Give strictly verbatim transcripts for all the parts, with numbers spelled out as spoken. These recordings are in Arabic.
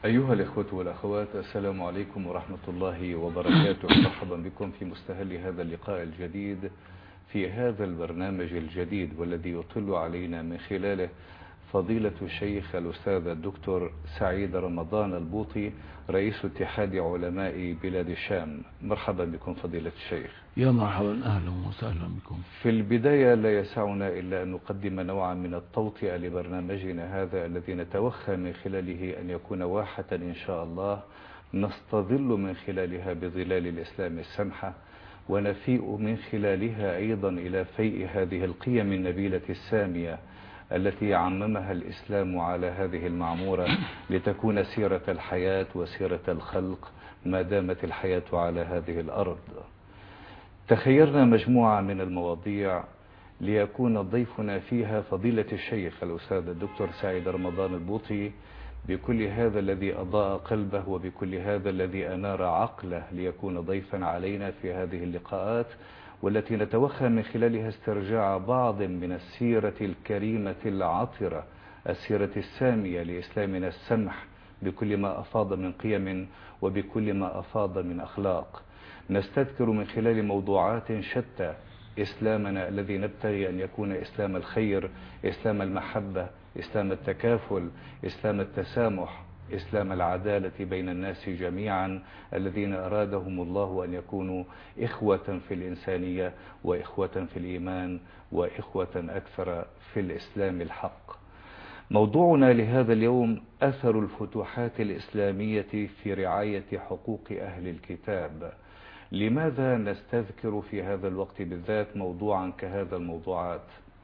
أيها الإخوة والأخوات، السلام عليكم ورحمة الله وبركاته. مرحبا بكم في مستهل هذا اللقاء الجديد في هذا البرنامج الجديد، والذي يطل علينا من خلاله فضيلة الشيخ الأستاذ الدكتور سعيد رمضان البوطي، رئيس اتحاد علماء بلاد الشام. مرحبا بكم فضيلة الشيخ. يا مرحبا، أهلا وسهلا بكم. في البداية لا يسعنا إلا أن نقدم نوعا من التوطئة لبرنامجنا هذا، الذي نتوخى من خلاله أن يكون واحة إن شاء الله نستظل من خلالها بظلال الإسلام السمحة، ونفيء من خلالها أيضا إلى فيء هذه القيم النبيلة السامية التي عممها الإسلام على هذه المعمورة، لتكون سيرة الحياة وسيرة الخلق ما دامت الحياة على هذه الأرض. تخيرنا مجموعة من المواضيع ليكون ضيفنا فيها فضيلة الشيخ الأستاذ الدكتور سعيد رمضان البوطي، بكل هذا الذي أضاء قلبه وبكل هذا الذي أنار عقله، ليكون ضيفا علينا في هذه اللقاءات، والتي نتوخى من خلالها استرجاع بعض من السيرة الكريمة العطرة، السيرة السامية لإسلامنا السمح، بكل ما أفاض من قيم وبكل ما أفاض من أخلاق. نستذكر من خلال موضوعات شتى إسلامنا الذي نبتغي أن يكون إسلام الخير، إسلام المحبة، إسلام التكافل، إسلام التسامح، إسلام العدالة بين الناس جميعا، الذين أرادهم الله أن يكونوا إخوة في الإنسانية وإخوة في الإيمان وإخوة أكثر في الإسلام الحق. موضوعنا لهذا اليوم أثر الفتوحات الإسلامية في رعاية حقوق أهل الكتاب. لماذا نستذكر في هذا الوقت بالذات موضوعا كهذا الموضوعات؟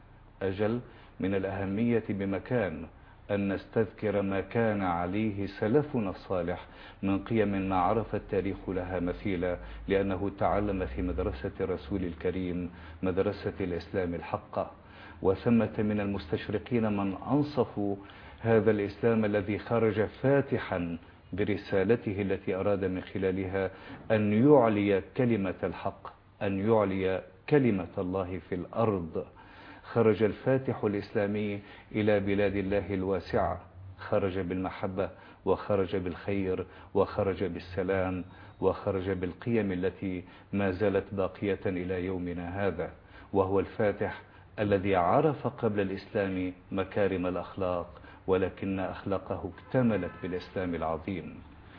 أجل من الأهمية بمكان أن نستذكر ما كان عليه سلفنا الصالح من قيم ما عرف التاريخ لها مثيلا، لأنه تعلم في مدرسة الرسول الكريم، مدرسة الإسلام الحق. وثمة من المستشرقين من أنصفوا هذا الإسلام الذي خرج فاتحا برسالته التي أراد من خلالها أن يعلي كلمة الحق، أن يعلي كلمة الله في الأرض. خرج الفاتح الإسلامي إلى بلاد الله الواسعة، خرج بالمحبة وخرج بالخير وخرج بالسلام وخرج بالقيم التي ما زالت باقية إلى يومنا هذا، وهو الفاتح الذي عرف قبل الإسلام مكارم الأخلاق، ولكن أخلاقه اكتملت بالإسلام العظيم.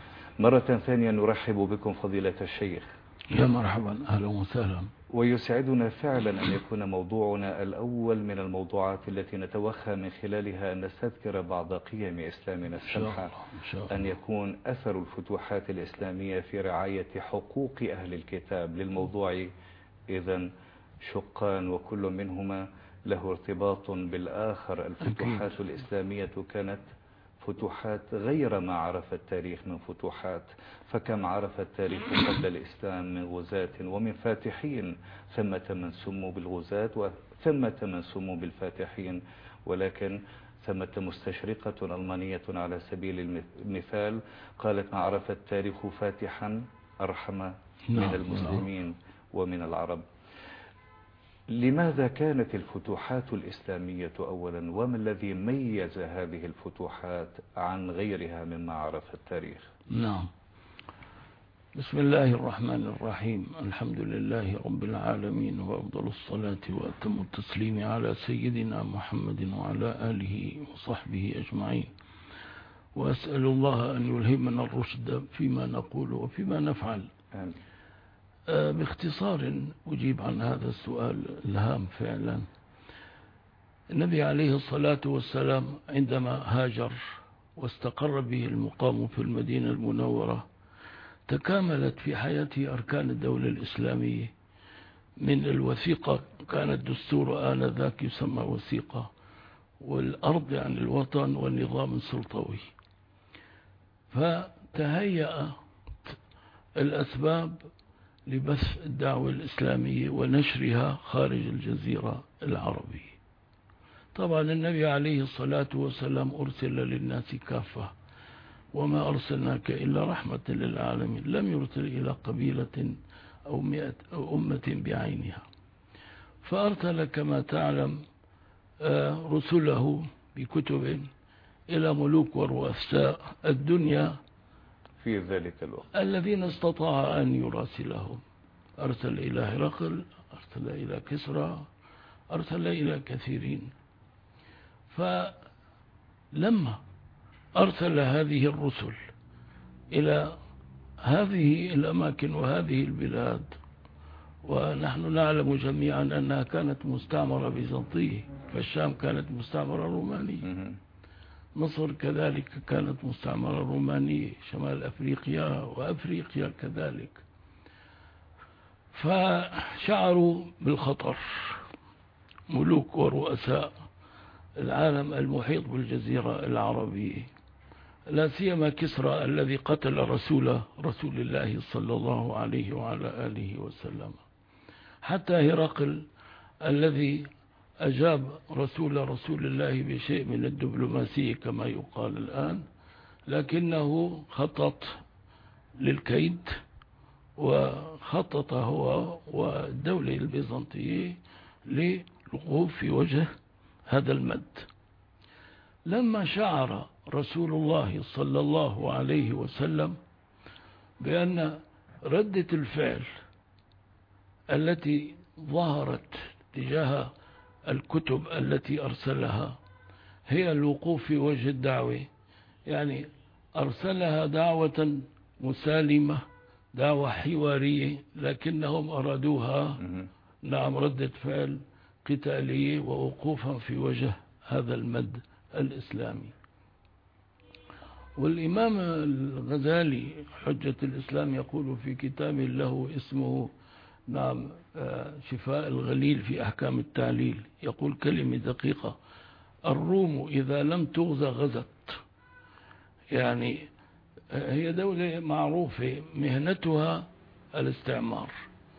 مرة ثانية نرحب بكم فضيلة الشيخ. يا مرحبا، أهلا وسهلا. ويسعدنا فعلا أن يكون موضوعنا الأول من الموضوعات التي نتوخى من خلالها أن نستذكر بعض قيم إسلامنا السمحة، أن يكون أثر الفتوحات الإسلامية في رعاية حقوق أهل الكتاب. للموضوع إذن شقان، وكل منهما له ارتباط بالآخر. الفتوحات أكيد. الإسلامية كانت فتوحات غير ما عرف التاريخ من فتوحات، فكم عرف التاريخ قبل الإسلام من غزاة ومن فاتحين، ثمة من سموا بالغزاة وثمة من سموا بالفاتحين، ولكن ثمة مستشرقة ألمانية على سبيل المثال قالت ما عرف التاريخ فاتحا أرحم من المسلمين ومن العرب. لماذا كانت الفتوحات الإسلامية أولا، وما الذي ميز هذه الفتوحات عن غيرها مما عرف التاريخ؟ نعم. بسم الله الرحمن الرحيم. الحمد لله رب العالمين، وأفضل الصلاة وأتم التسليم على سيدنا محمد وعلى آله وصحبه أجمعين. وأسأل الله أن يلهمنا الرشد فيما نقول وفيما نفعل. آمين. باختصار أجيب عن هذا السؤال الهام فعلا. النبي عليه الصلاة والسلام عندما هاجر واستقر به المقام في المدينة المنورة، تكاملت في حياته أركان الدولة الإسلامية. من الوثيقة، كان الدستور آنذاك يسمى وثيقة، والأرض يعني الوطن، والنظام السلطوي. فتهيأ الأسباب لبث الدعوة الإسلامية ونشرها خارج الجزيرة العربية. طبعا النبي عليه الصلاة والسلام أرسل للناس كافة، وما أرسلناك إلا رحمة للعالمين، لم يرسل إلى قبيلة أو مئة أو أمة بعينها. فأرسل كما تعلم رسله بكتب إلى ملوك ورؤساء الدنيا في ذلك الوقت الذين استطاع أن يراسلهم. أرسل إلى هرقل، أرسل إلى كسرى، أرسل إلى كثيرين. فلما أرسل هذه الرسل إلى هذه الأماكن وهذه البلاد، ونحن نعلم جميعا أنها كانت مستعمرة بيزنطية، فالشام كانت مستعمرة رومانية، مصر كذلك كانت مستعمرة رومانية، شمال أفريقيا وأفريقيا كذلك. فشعروا بالخطر ملوك ورؤساء العالم المحيط بالجزيرة العربية، لا سيما كسرى الذي قتل رسول رسول الله صلى الله عليه وعلى آله وسلم، حتى هرقل الذي أجاب رسول رسول الله بشيء من الدبلوماسية كما يقال الآن، لكنه خطط للكيد وخطط هو والدولة البيزنطية للوقوف في وجه هذا المد. لما شعر رسول الله صلى الله عليه وسلم بأن ردة الفعل التي ظهرت تجاه الكتب التي أرسلها هي الوقوف في وجه الدعوة، يعني أرسلها دعوة مسالمة، دعوة حوارية، لكنهم أرادوها نعم ردة فعل قتالية ووقوفا في وجه هذا المد الإسلامي. والإمام الغزالي حجة الإسلام يقول في كتاب له اسمه نعم شفاء الغليل في أحكام التعليل، يقول كلمة دقيقة: الروم إذا لم تغزى غزت. يعني هي دولة معروفة مهنتها الاستعمار،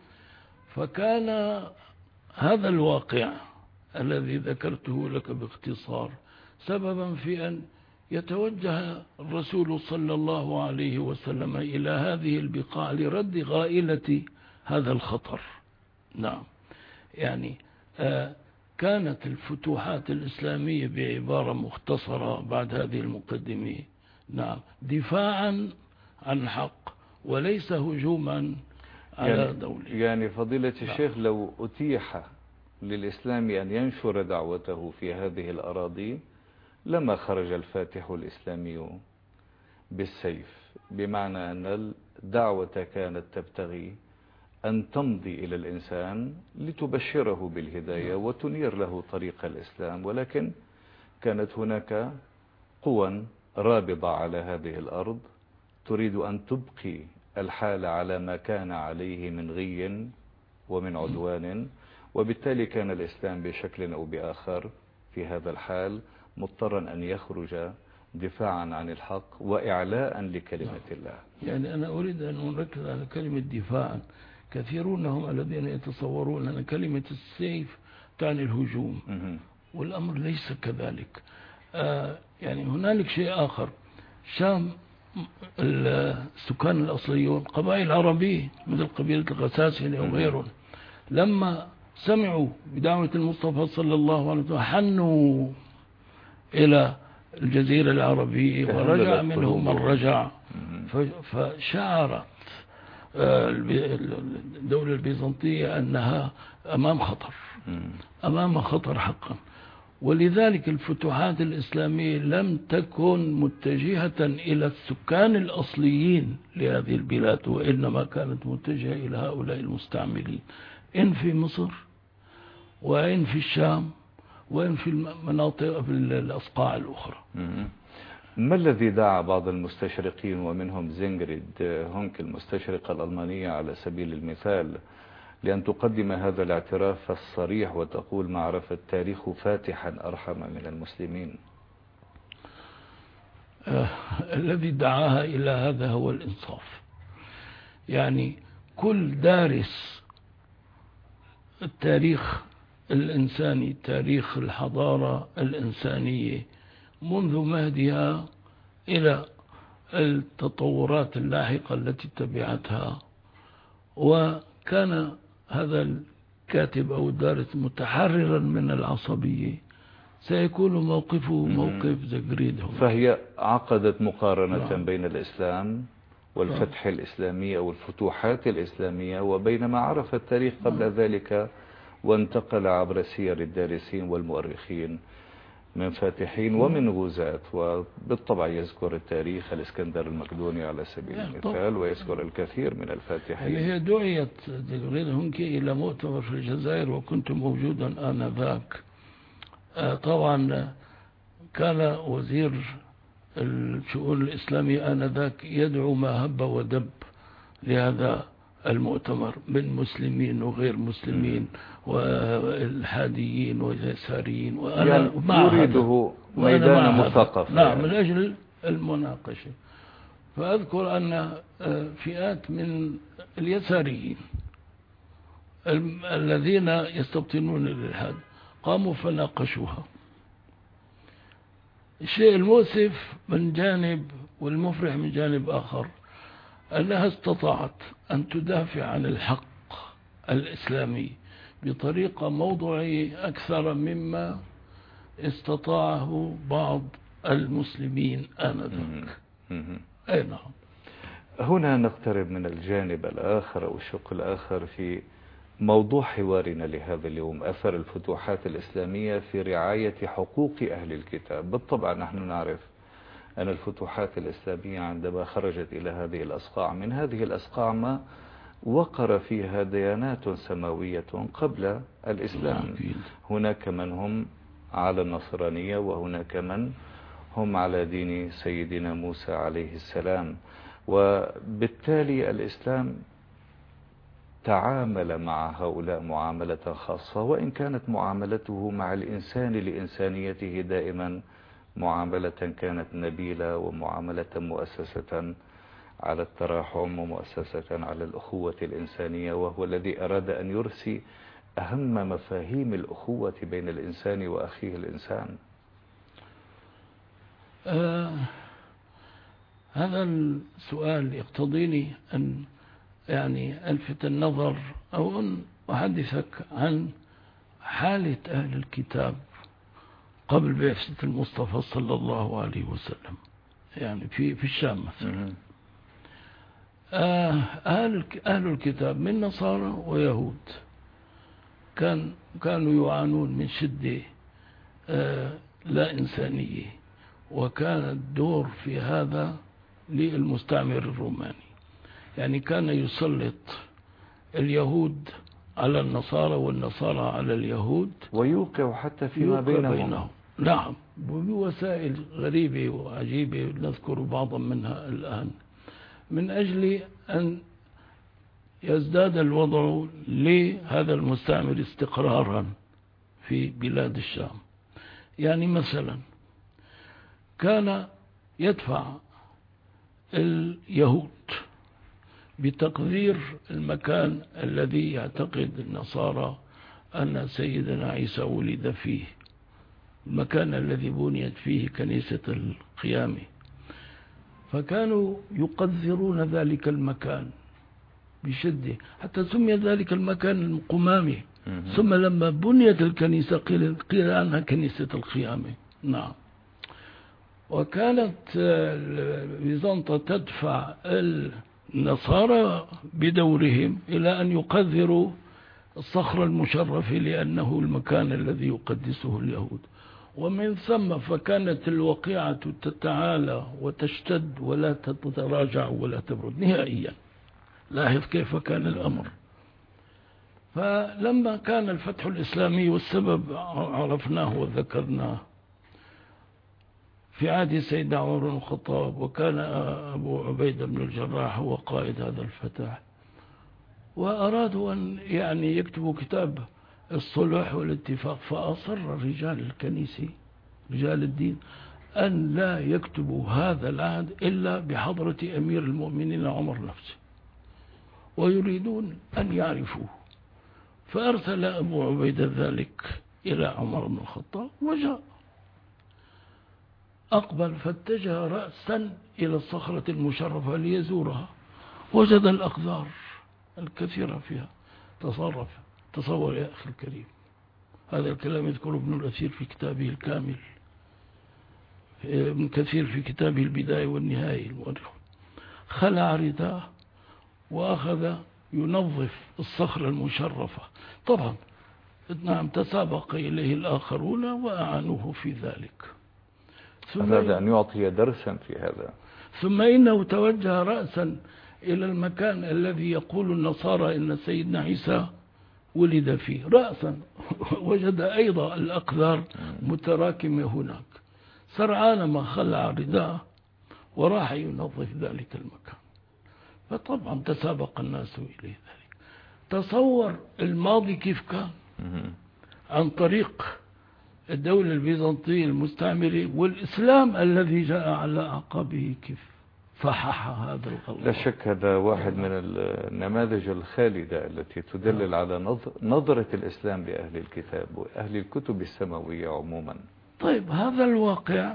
فكان هذا الواقع الذي ذكرته لك باختصار سببا في أن يتوجه الرسول صلى الله عليه وسلم إلى هذه البقاع لرد غائلة هذا الخطر. نعم، يعني آه كانت الفتوحات الإسلامية بعبارة مختصرة بعد هذه المقدمة نعم دفاعا عن الحق وليس هجوما على يعني دولة. يعني فضيلة الشيخ نعم. لو أتيح للإسلام أن ينشر دعوته في هذه الأراضي لما خرج الفاتح الإسلامي بالسيف، بمعنى أن الدعوة كانت تبتغي أن تمضي إلى الإنسان لتبشره بالهداية وتنير له طريق الإسلام، ولكن كانت هناك قوى رابضة على هذه الأرض تريد أن تبقي الحال على ما كان عليه من غي ومن عدوان، وبالتالي كان الإسلام بشكل أو بآخر في هذا الحال مضطرا أن يخرج دفاعا عن الحق وإعلاء لكلمة الله. يعني أنا أريد أن نركز على كلمة دفاعا. كثيرون هم الذين يتصورون أن كلمة السيف تعني الهجوم، والأمر ليس كذلك. آه يعني هنالك شيء آخر. شام السكان الأصليون قبائل عربية مثل قبيلة الغساسنة أو غيرهم، لما سمعوا بدعوة المصطفى صلى الله عليه وسلم حنوا إلى الجزيرة العربية ورجع منهم من رجع، فشعرت الدولة البيزنطية أنها أمام خطر، أمام خطر حقا. ولذلك الفتوحات الإسلامية لم تكن متجهة إلى السكان الأصليين لهذه البلاد، وإنما كانت متجهة إلى هؤلاء المستعملين، إن في مصر وإن في الشام وإن في المناطق في الأصقاع الأخرى. ما الذي دعا بعض المستشرقين ومنهم زينغريد هونك المستشرقة الألمانية على سبيل المثال لأن تقدم هذا الاعتراف الصريح وتقول ما عرف التاريخ فاتحا أرحم من المسلمين؟ آه الذي دعاها إلى هذا هو الإنصاف. يعني كل دارس التاريخ الإنساني، تاريخ الحضارة الإنسانية منذ مهدها إلى التطورات اللاحقة التي تبعتها، وكان هذا الكاتب أو الدارس متحررا من العصبية، سيكون موقفه موقف زغريد. فهي عقدت مقارنة نعم. بين الإسلام والفتح الإسلامي أو الفتوحات الإسلامية وبين ما عرف التاريخ قبل نعم. ذلك، وانتقل عبر سير الدارسين والمؤرخين من فاتحين ومن غزاة، وبالطبع يذكر التاريخ الإسكندر المقدوني على سبيل المثال، ويذكر الكثير من الفاتحين. يعني هي دعيت زغريد هنكي إلى مؤتمر في الجزائر وكنت موجودا آنذاك. طبعا كان وزير الشؤون الإسلامية آنذاك يدعو ما هب ودب لهذا المؤتمر من مسلمين وغير مسلمين والحاديين واليساريين، وأنا يعني يريده ميدان مثقف. نعم يعني. من أجل المناقشة. فأذكر أن فئات من اليساريين الذين يستبطنون الإلحاد قاموا فناقشوها. الشيء المؤسف من جانب والمفرح من جانب آخر أنها استطاعت أن تدافع عن الحق الإسلامي بطريقة موضوعية أكثر مما استطاعه بعض المسلمين آنذاك. أي نعم. هنا نقترب من الجانب الآخر أو الشق الآخر في موضوع حوارنا لهذا اليوم، أثر الفتوحات الإسلامية في رعاية حقوق أهل الكتاب. بالطبع نحن نعرف أن الفتوحات الإسلامية عندما خرجت إلى هذه الأصقاع، من هذه الأصقاع ما وقر فيها ديانات سماوية قبل الإسلام. هناك من هم على النصرانية، وهناك من هم على دين سيدنا موسى عليه السلام، وبالتالي الإسلام تعامل مع هؤلاء معاملة خاصة، وإن كانت معاملته مع الإنسان لإنسانيته دائما معاملة كانت نبيلة، ومعاملة مؤسسة على التراحم ومؤسسة على الأخوة الإنسانية، وهو الذي أراد أن يرسي أهم مفاهيم الأخوة بين الإنسان وأخيه الإنسان. آه هذا السؤال يقتضيني أن يعني ألفت النظر أو أن أحدثك عن حالة أهل الكتاب قبل بعثة المصطفى صلى الله عليه وسلم، يعني في في الشام مثلا. أهل أهل الكتاب من نصارى ويهود كان كانوا يعانون من شدة لا إنسانية، وكان الدور في هذا للمستعمر الروماني. يعني كان يسلط اليهود على النصارى والنصارى على اليهود، ويوقع حتى فيما بينهم. بينهم نعم، بوسائل غريبة وعجيبة نذكر بعضا منها الآن، من أجل أن يزداد الوضع لهذا المستعمر استقرارا في بلاد الشام. يعني مثلا كان يدفع اليهود بتقدير المكان الذي يعتقد النصارى أن سيدنا عيسى ولد فيه، المكان الذي بنيت فيه كنيسة القيامة، فكانوا يقدرون ذلك المكان بشدة حتى سمي ذلك المكان القمامي. ثم لما بنيت الكنيسة قيل, قيل عنها كنيسة القيامة. نعم. وكانت بيزنطة تدفع النصارى بدورهم إلى أن يقدروا الصخرة المشرفة لأنه المكان الذي يقدسه اليهود، ومن ثم فكانت الوقيعة تتعالى وتشتد ولا تتراجع ولا تبرد نهائيا. لاحظ كيف كان الأمر. فلما كان الفتح الإسلامي والسبب عرفناه وذكرناه في عهد سيدنا عمر بن الخطاب، وكان أبو عبيدة بن الجراح هو قائد هذا الفتح، وأرادوا أن يعني يكتبوا كتاب الصلح والاتفاق، فأصر رجال الكنيسة رجال الدين أن لا يكتبوا هذا العهد إلا بحضرة أمير المؤمنين عمر نفسه، ويريدون أن يعرفوه. فأرسل أبو عبيدة ذلك إلى عمر بن الخطاب، وجاء أقبل فاتجه رأسا إلى الصخرة المشرفة ليزورها، وجد الأقدار الكثيرة فيها. تصرف تصور يا أخي الكريم، هذا الكلام يذكره ابن الأثير في كتابه الكامل، ابن كثير في كتابه البداية والنهاية المؤرخ. خلع رداءه وأخذ ينظف الصخرة المشرفة. طبعا نعم تسابق إليه الآخرون وأعانوه في ذلك. أراد أن يعطي درسا في هذا. ثم إنه توجه رأسا إلى المكان الذي يقول النصارى إن سيدنا عيسى ولد فيه رأسا، وجد أيضا الأقذار متراكمة هناك. سرعان ما خلع رداءه وراح ينظف ذلك المكان، فطبعا تسابق الناس إليه ذلك. تصور الماضي كيف كان عن طريق الدولة البيزنطية المستعمرة، والإسلام الذي جاء على أعقابه كيف فحح هذا الغلط. لا شك هذا واحد من النماذج الخالدة التي تدلل على نظرة الإسلام لأهل الكتاب وأهل الكتب السماوية عموما. طيب هذا الواقع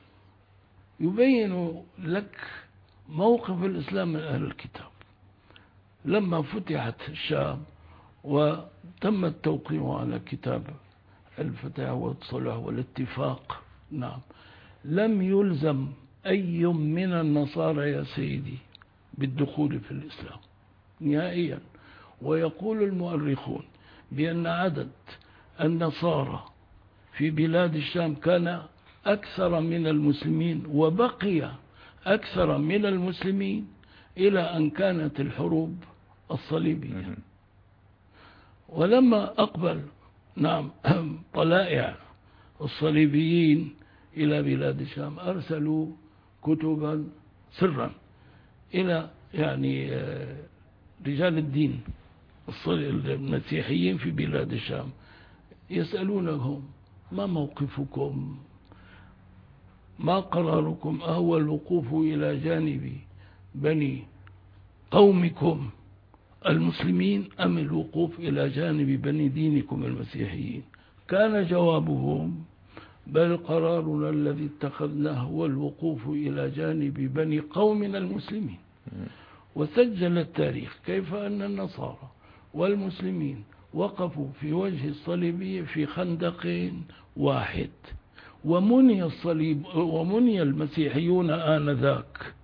يبين لك موقف الإسلام من أهل الكتاب لما فتحت الشام وتم التوقيع على كتاب الفتح والصلح والاتفاق. نعم لم يلزم أي من النصارى يا سيدي بالدخول في الإسلام نهائيا. ويقول المؤرخون بأن عدد النصارى في بلاد الشام كان أكثر من المسلمين، وبقي أكثر من المسلمين إلى أن كانت الحروب الصليبية. ولما أقبل نعم طلائع الصليبيين إلى بلاد الشام أرسلوا كتبا سرا إلى يعني رجال الدين المسيحيين في بلاد الشام، يسألونهم ما موقفكم، ما قراركم، أهو الوقوف إلى جانب بني قومكم المسلمين أم الوقوف إلى جانب بني دينكم المسيحيين؟ كان جوابهم بل قرارنا الذي اتخذناه هو الوقوف إلى جانب بني قومنا المسلمين. وسجل التاريخ كيف أن النصارى والمسلمين وقفوا في وجه الصليبية في خندق واحد، ومني الصليب ومني المسيحيون آنذاك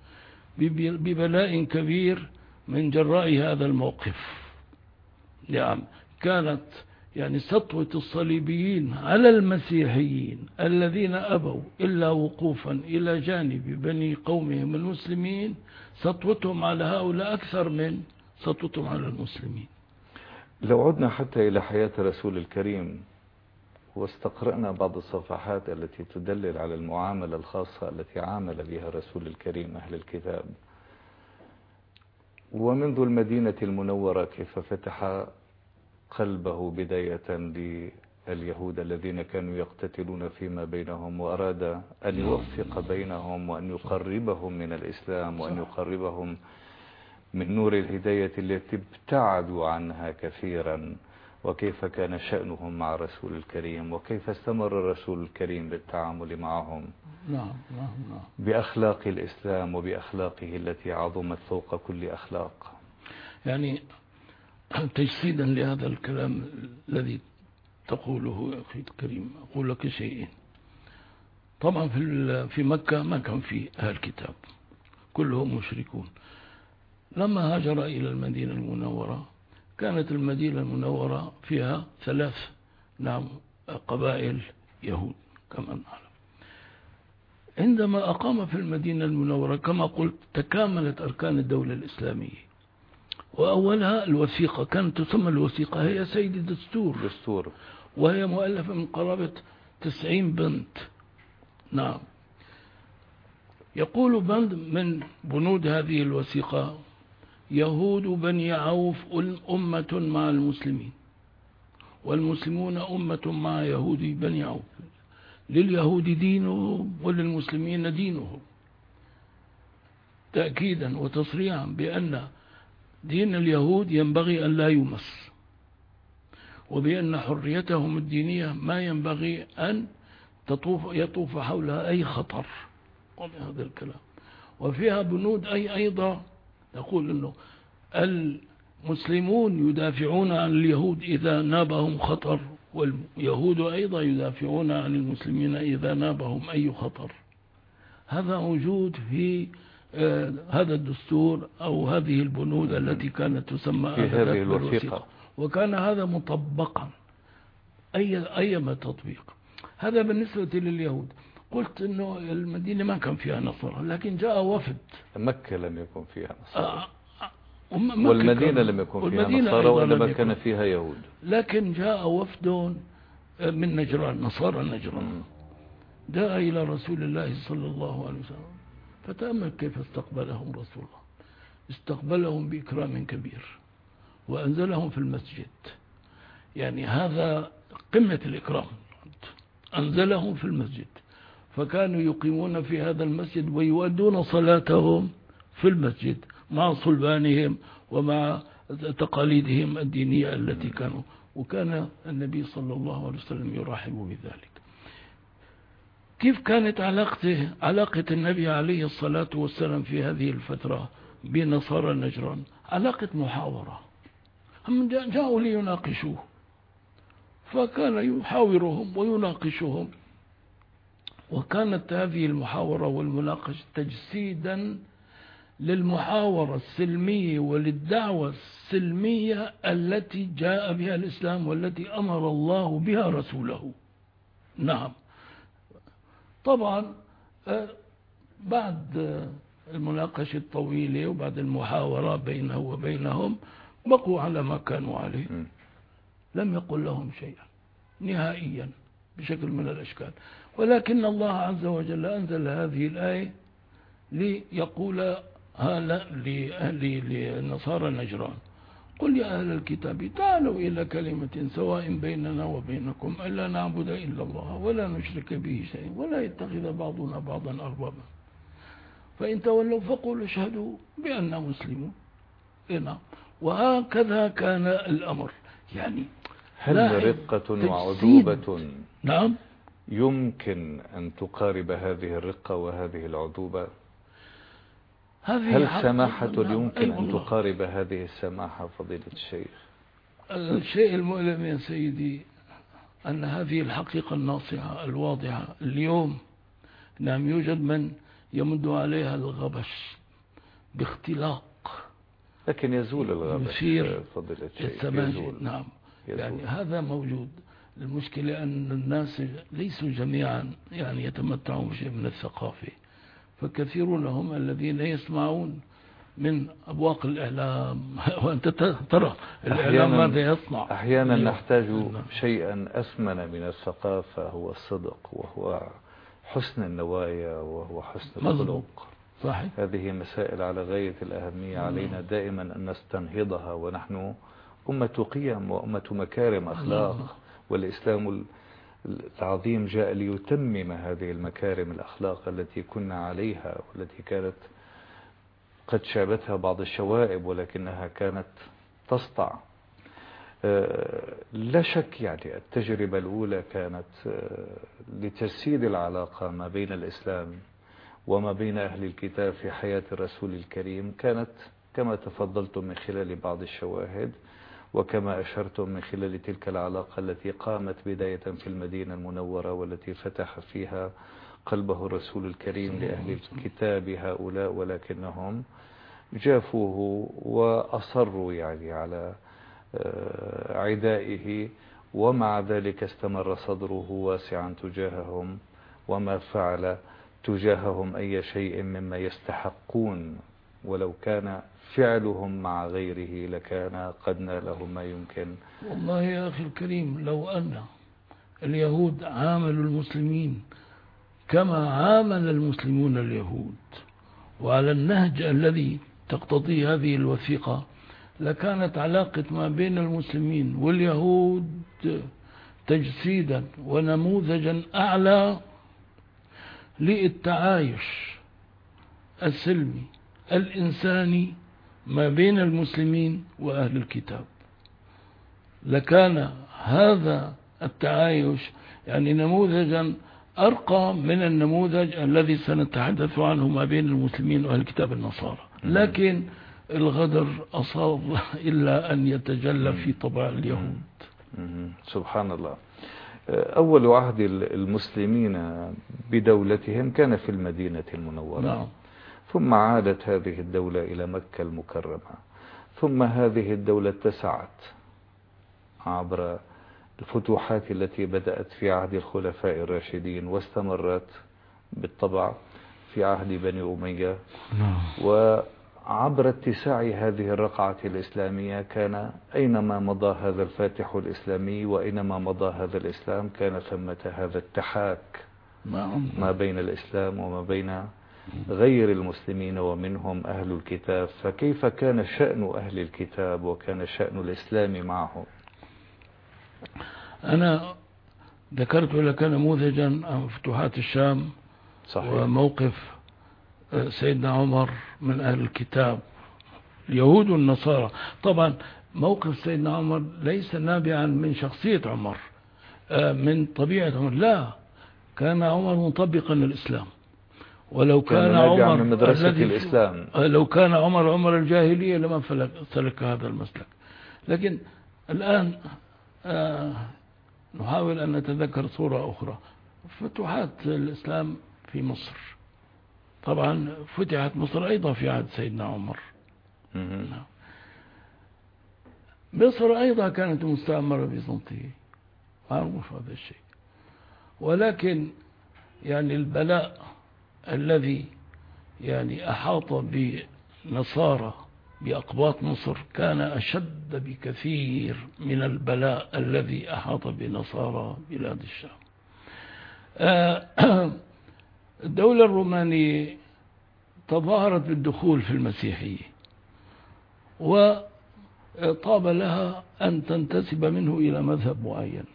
ببلاء كبير من جراء هذا الموقف. نعم كانت يعني سطوة الصليبيين على المسيحيين الذين أبوا إلا وقوفا إلى جانب بني قومهم المسلمين، سطوتهم على هؤلاء أكثر من سطوتهم على المسلمين. لو عدنا حتى إلى حياة رسول الكريم واستقرأنا بعض الصفحات التي تدلل على المعاملة الخاصة التي عامل بها رسول الكريم أهل الكتاب، ومنذ المدينة المنورة كيف فتح قلبه بداية لليهود الذين كانوا يقتتلون فيما بينهم، وأراد أن يوفق بينهم وأن يقربهم من الإسلام وأن يقربهم من نور الهداية التي ابتعدوا عنها كثيرا، وكيف كان شأنهم مع رسول الكريم وكيف استمر الرسول الكريم بالتعامل معهم نعم نعم نعم بأخلاق الإسلام وبأخلاقه التي عظمت فوق كل أخلاق. يعني تجسيدا لهذا الكلام الذي تقوله يا أخي الكريم أقول لك شيئين. طبعا في في مكة ما كان في أهل كتاب، كلهم مشركون. لما هاجر إلى المدينة المنورة كانت المدينة المنورة فيها ثلاث نعم قبائل يهود كما نعلم. عندما أقام في المدينة المنورة كما قلت تكاملت أركان الدولة الإسلامية، وأولها الوثيقة، كانت تسمى الوثيقة هي سيد الدستور دستور، وهي مؤلفة من قرابة تسعين بند. نعم يقول بند من بنود هذه الوثيقة: يهود بني عوف أمة مع المسلمين، والمسلمون أمة مع يهود بني عوف، لليهود دينهم وللمسلمين دينهم، تأكيدا وتصريحا بأن دين اليهود ينبغي أن لا يمس، وبأن حريتهم الدينية ما ينبغي أن تطوف يطوف حولها أي خطر وهذا الكلام. وفيها بنود أي أيضا يقول أنه المسلمون يدافعون عن اليهود إذا نابهم خطر واليهود أيضا يدافعون عن المسلمين إذا نابهم أي خطر. هذا موجود في آه هذا الدستور أو هذه البنود التي كانت تسمى في هذه الوثيقة، وكان هذا مطبقا أي أيما تطبيق. هذا بالنسبة لليهود. قلت أنه المدينة ما كان فيها نصارى، لكن جاء وفد. مكة لم يكن فيها نصارى، آه والمدينة لم يكن فيها نصارى وإنما كان فيها يهود. لكن جاء وفد من نجران، نصارى نجران، جاء إلى رسول الله صلى الله عليه وسلم، فتأمل كيف استقبلهم رسول الله. استقبلهم بإكرام كبير وأنزلهم في المسجد، يعني هذا قمة الإكرام. أنزلهم في المسجد، فكانوا يقيمون في هذا المسجد ويؤدون صلاتهم في المسجد مع صلبانهم ومع تقاليدهم الدينية التي كانوا، وكان النبي صلى الله عليه وسلم يرحب بذلك. كيف كانت علاقته علاقة النبي عليه الصلاة والسلام في هذه الفترة بنصارى النجران؟ علاقة محاورة. هم جاءوا ليناقشوه، فكان يحاورهم ويناقشهم، وكانت هذه المحاورة والمناقشة تجسيدا للمحاورة السلمية وللدعوة السلمية التي جاء بها الإسلام والتي أمر الله بها رسوله. نعم، طبعا بعد المناقشة الطويلة وبعد المحاورة بينه وبينهم بقوا على ما كانوا عليه، لم يقل لهم شيئا نهائيا بشكل من الأشكال. ولكن الله عز وجل أنزل هذه الآية ليقول هذا لنصارى نجران: قل يا أهل الكتاب تعالوا إلى كلمة سواء بيننا وبينكم ألا نعبد إلا الله ولا نشرك به شيئا ولا يتخذ بعضنا بعضا أربابا فإن تولوا فقولوا اشهدوا بأننا مسلمون. نعم، وهكذا كان الأمر. يعني هل رقة وعذوبة نعم يمكن أن تقارب هذه الرقة وهذه العذوبة؟ هل سماحة يمكن أن تقارب هذه السماحة فضيلة الشيخ؟ الشيء المؤلم يا سيدي أن هذه الحقيقة الناصعة الواضحة اليوم نعم يوجد من يمد عليها الغبش باختلاق، لكن يزول الغبش يثير فضيلة الشيخ. يزول. نعم يزول. يعني هذا موجود. المشكلة أن الناس ليسوا جميعا يعني يتمتعون بشيء من الثقافة، فكثيرون هم الذين يسمعون من أبواق الإعلام وأنت ترى الإعلام ماذا يصنع. أحيانا نحتاج شيئا أثمن من الثقافة، هو الصدق وهو حسن النوايا وهو حسن الخلق. صحيح. هذه مسائل على غاية الأهمية، علينا دائما أن نستنهضها، ونحن أمة قيم وأمة مكارم أخلاق، والإسلام العظيم جاء ليتمم هذه المكارم الأخلاق التي كنا عليها والتي كانت قد شابتها بعض الشوائب ولكنها كانت تسطع. لا شك يعني التجربة الأولى كانت لتجسيد العلاقة ما بين الإسلام وما بين أهل الكتاب في حياة الرسول الكريم، كانت كما تفضلتم من خلال بعض الشواهد وكما أشرتم من خلال تلك العلاقة التي قامت بداية في المدينة المنورة والتي فتح فيها قلبه الرسول الكريم لأهل الكتاب هؤلاء، ولكنهم جافوه وأصروا يعني على عدائه، ومع ذلك استمر صدره واسعا تجاههم وما فعل تجاههم أي شيء مما يستحقون، ولو كان فعلهم مع غيره لكان قد ناله ما يمكن. والله يا أخي الكريم لو أن اليهود عاملوا المسلمين كما عامل المسلمون اليهود وعلى النهج الذي تقتضي هذه الوثيقة لكانت علاقة ما بين المسلمين واليهود تجسيدا ونموذجا أعلى للتعايش السلمي الإنساني ما بين المسلمين وأهل الكتاب. لكان هذا التعايش يعني نموذجا أرقى من النموذج الذي سنتحدث عنه ما بين المسلمين وأهل الكتاب النصارى. لكن الغدر أصاب إلا أن يتجلى في طبع اليهود. سبحان الله. أول عهد المسلمين بدولتهم كان في المدينة المنورة. نعم. ثم عادت هذه الدولة إلى مكة المكرمة، ثم هذه الدولة اتسعت عبر الفتوحات التي بدأت في عهد الخلفاء الراشدين واستمرت بالطبع في عهد بني أمية. وعبر اتساع هذه الرقعة الإسلامية كان أينما مضى هذا الفاتح الإسلامي وأينما مضى هذا الإسلام كان ثمة هذا التحاك ما بين الإسلام وما بين غير المسلمين ومنهم أهل الكتاب. فكيف كان شأن أهل الكتاب وكان شأن الإسلام معهم؟ أنا ذكرت لك نموذجا عن فتوحات الشام. صحيح. وموقف سيدنا عمر من أهل الكتاب اليهود والنصارى. طبعا موقف سيدنا عمر ليس نابعا من شخصية عمر، من طبيعة عمر، لا، كان عمر مطبقا للإسلام. ولو كان, كان عمر من مدرسة الإسلام، لو كان عمر عمر الجاهلية لما سلك هذا المسلك. لكن الآن آه نحاول أن نتذكر صورة أخرى. فتوحات الإسلام في مصر، طبعا فتحت مصر أيضا في عهد سيدنا عمر. مصر أيضا كانت مستعمرة بيزنطية، معروف هذا الشيء. ولكن يعني البلاء الذي يعني أحاط بنصارى بأقباط مصر كان أشد بكثير من البلاء الذي أحاط بنصارى بلاد الشام. الدولة الرومانية تظاهرت بالدخول في المسيحية، وطاب لها أن تنتسب منه إلى مذهب معين،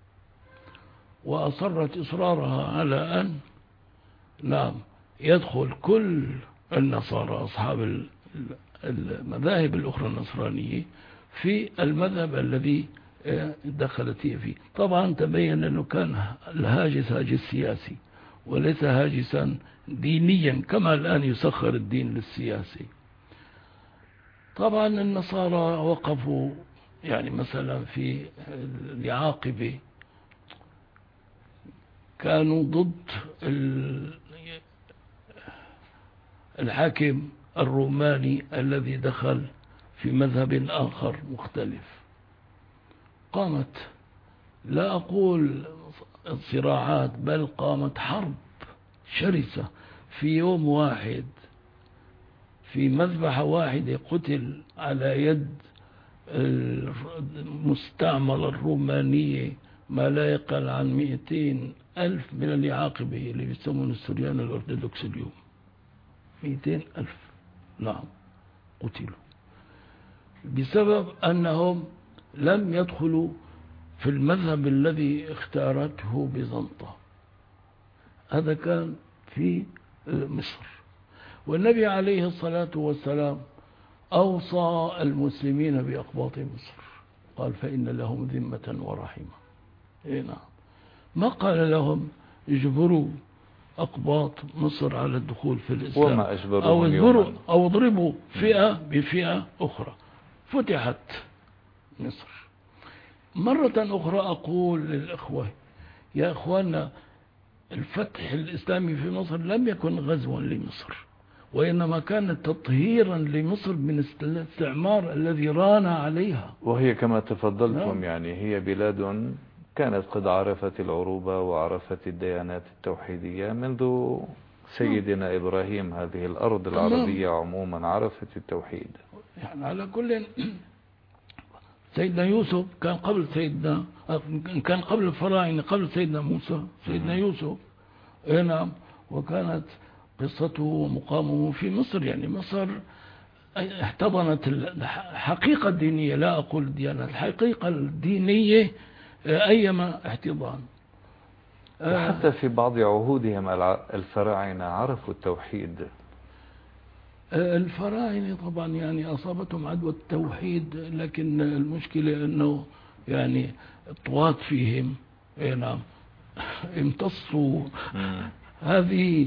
وأصرت إصرارها على أن نعم يدخل كل النصارى أصحاب المذاهب الأخرى النصرانية في المذهب الذي دخلت هي فيه. طبعا تبين أنه كان الهاجس هاجس سياسي وليس هاجسا دينيا كما الآن يسخر الدين للسياسي. طبعا النصارى وقفوا يعني مثلا في العاقبة كانوا ضد الحاكم الروماني الذي دخل في مذهب آخر مختلف. قامت لا أقول صراعات، بل قامت حرب شرسة في يوم واحد، في مذبحة واحدة قتل على يد المستعمرة الرومانية ما لا يقل عن مئتين ألف من العاقبة اللي بيسمون السوريان الأرثوذكس اليوم. مئتين ألف نعم قتلوا بسبب أنهم لم يدخلوا في المذهب الذي اختارته بيزنطة. هذا كان في مصر. والنبي عليه الصلاة والسلام أوصى المسلمين بأقباط مصر، قال فإن لهم ذمة ورحمة. إيه نعم. ما قال لهم اجبروا أقباط مصر على الدخول في الإسلام، وما أجبروا أو اجبروا أو اضربوا فئة بفئة أخرى. فتحت مصر. مرة أخرى أقول للإخوة يا إخوانا، الفتح الإسلامي في مصر لم يكن غزوا لمصر، وإنما كان تطهيرا لمصر من الاستعمار الذي ران عليها. وهي كما تفضلتم يعني هي بلاد كانت قد عرفت العروبة وعرفت الديانات التوحيدية منذ سيدنا إبراهيم. هذه الأرض العربية عموما عرفت التوحيد. يعني على كل سيدنا يوسف كان قبل سيدنا كان قبل الفراعنة، قبل سيدنا موسى سيدنا يوسف. نعم. وكانت قصته ومقامه في مصر. يعني مصر احتضنت الحقيقة الدينية، لا أقول الديانة، الحقيقة الدينية أيما احتضان. وحتى في بعض عهودهم الفراعنة عرفوا التوحيد. الفراعنة طبعا يعني أصابتهم عدوى التوحيد، لكن المشكلة أنه يعني الطوات فيهم نعم امتصوا هذه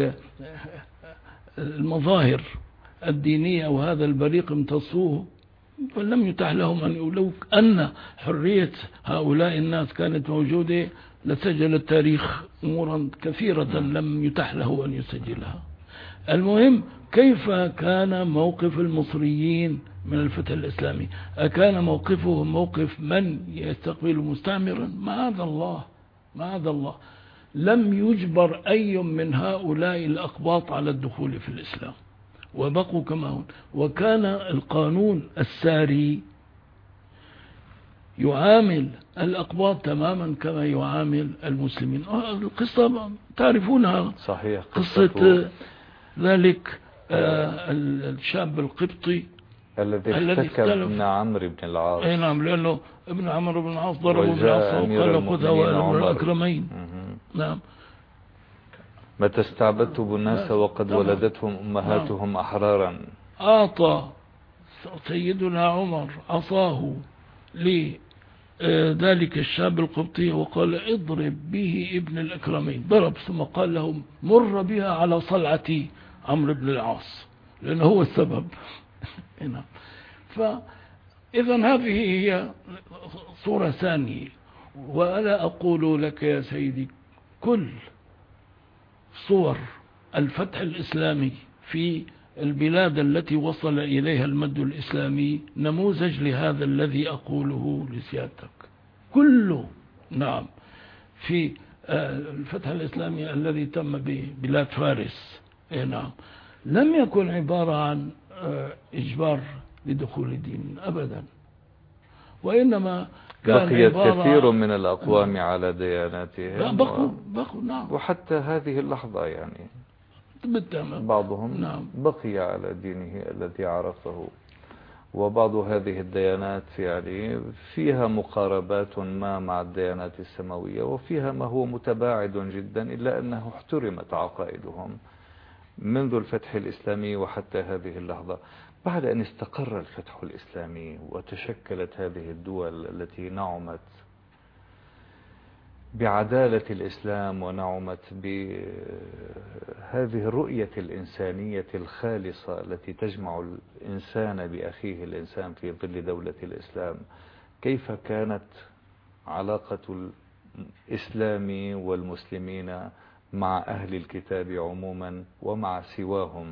المظاهر الدينية وهذا البريق، امتصوه لم يتح لهم أن لو أن حرية هؤلاء الناس كانت موجودة لسجل التاريخ أمورا كثيرة لم يتح له أن يسجلها. المهم، كيف كان موقف المصريين من الفتح الإسلامي؟ أكان موقفهم موقف من يستقبل مستعمرا؟ معاذ الله، معاذ الله. لم يجبر أي من هؤلاء الأقباط على الدخول في الإسلام وبقوا كما هم. وكان القانون الساري يعامل الأقباط تماما كما يعامل المسلمين. القصة تعرفونها، صحيح، قصة ذلك آه الشاب القبطي الذي ارتكب ابن عمرو بن العاص. اي نعم، لأنه ابن عمرو بن العاص ضربه بالعصا وقال خذها وأمر الأكرمين. نعم. متى استعبدتم الناس وقد ولدتهم أمهاتهم أحرارا. أعطى سيدنا عمر عصاه لذلك الشاب القبطي وقال اضرب به ابن الأكرمين. ضرب ثم قال لهم مر بها على صلعة عمرو بن العاص لأنه هو السبب. فإذا هذه هي صورة ثانية. وألا أقول لك يا سيدي كل صور الفتح الإسلامي في البلاد التي وصل إليها المد الإسلامي نموذج لهذا الذي أقوله لسيادتك كله. نعم، في الفتح الإسلامي الذي تم ببلاد فارس، نعم، لم يكن عبارة عن إجبار لدخول الدين أبدا، وإنما بقي كثير من الأقوام على دياناتهم. بقوا بقوا نعم. وحتى هذه اللحظة يعني بالتمام بعضهم نعم. بقي على دينه الذي عرفه. وبعض هذه الديانات يعني فيها مقاربات ما مع الديانات السماوية، وفيها ما هو متباعد جدا، إلا أنه احترمت عقائدهم منذ الفتح الإسلامي وحتى هذه اللحظة. بعد أن استقر الفتح الإسلامي وتشكلت هذه الدول التي نعمت بعدالة الإسلام ونعمت بهذه الرؤية الإنسانية الخالصة التي تجمع الإنسان بأخيه الإنسان في ظل دولة الإسلام، كيف كانت علاقة الإسلام والمسلمين مع أهل الكتاب عموما ومع سواهم؟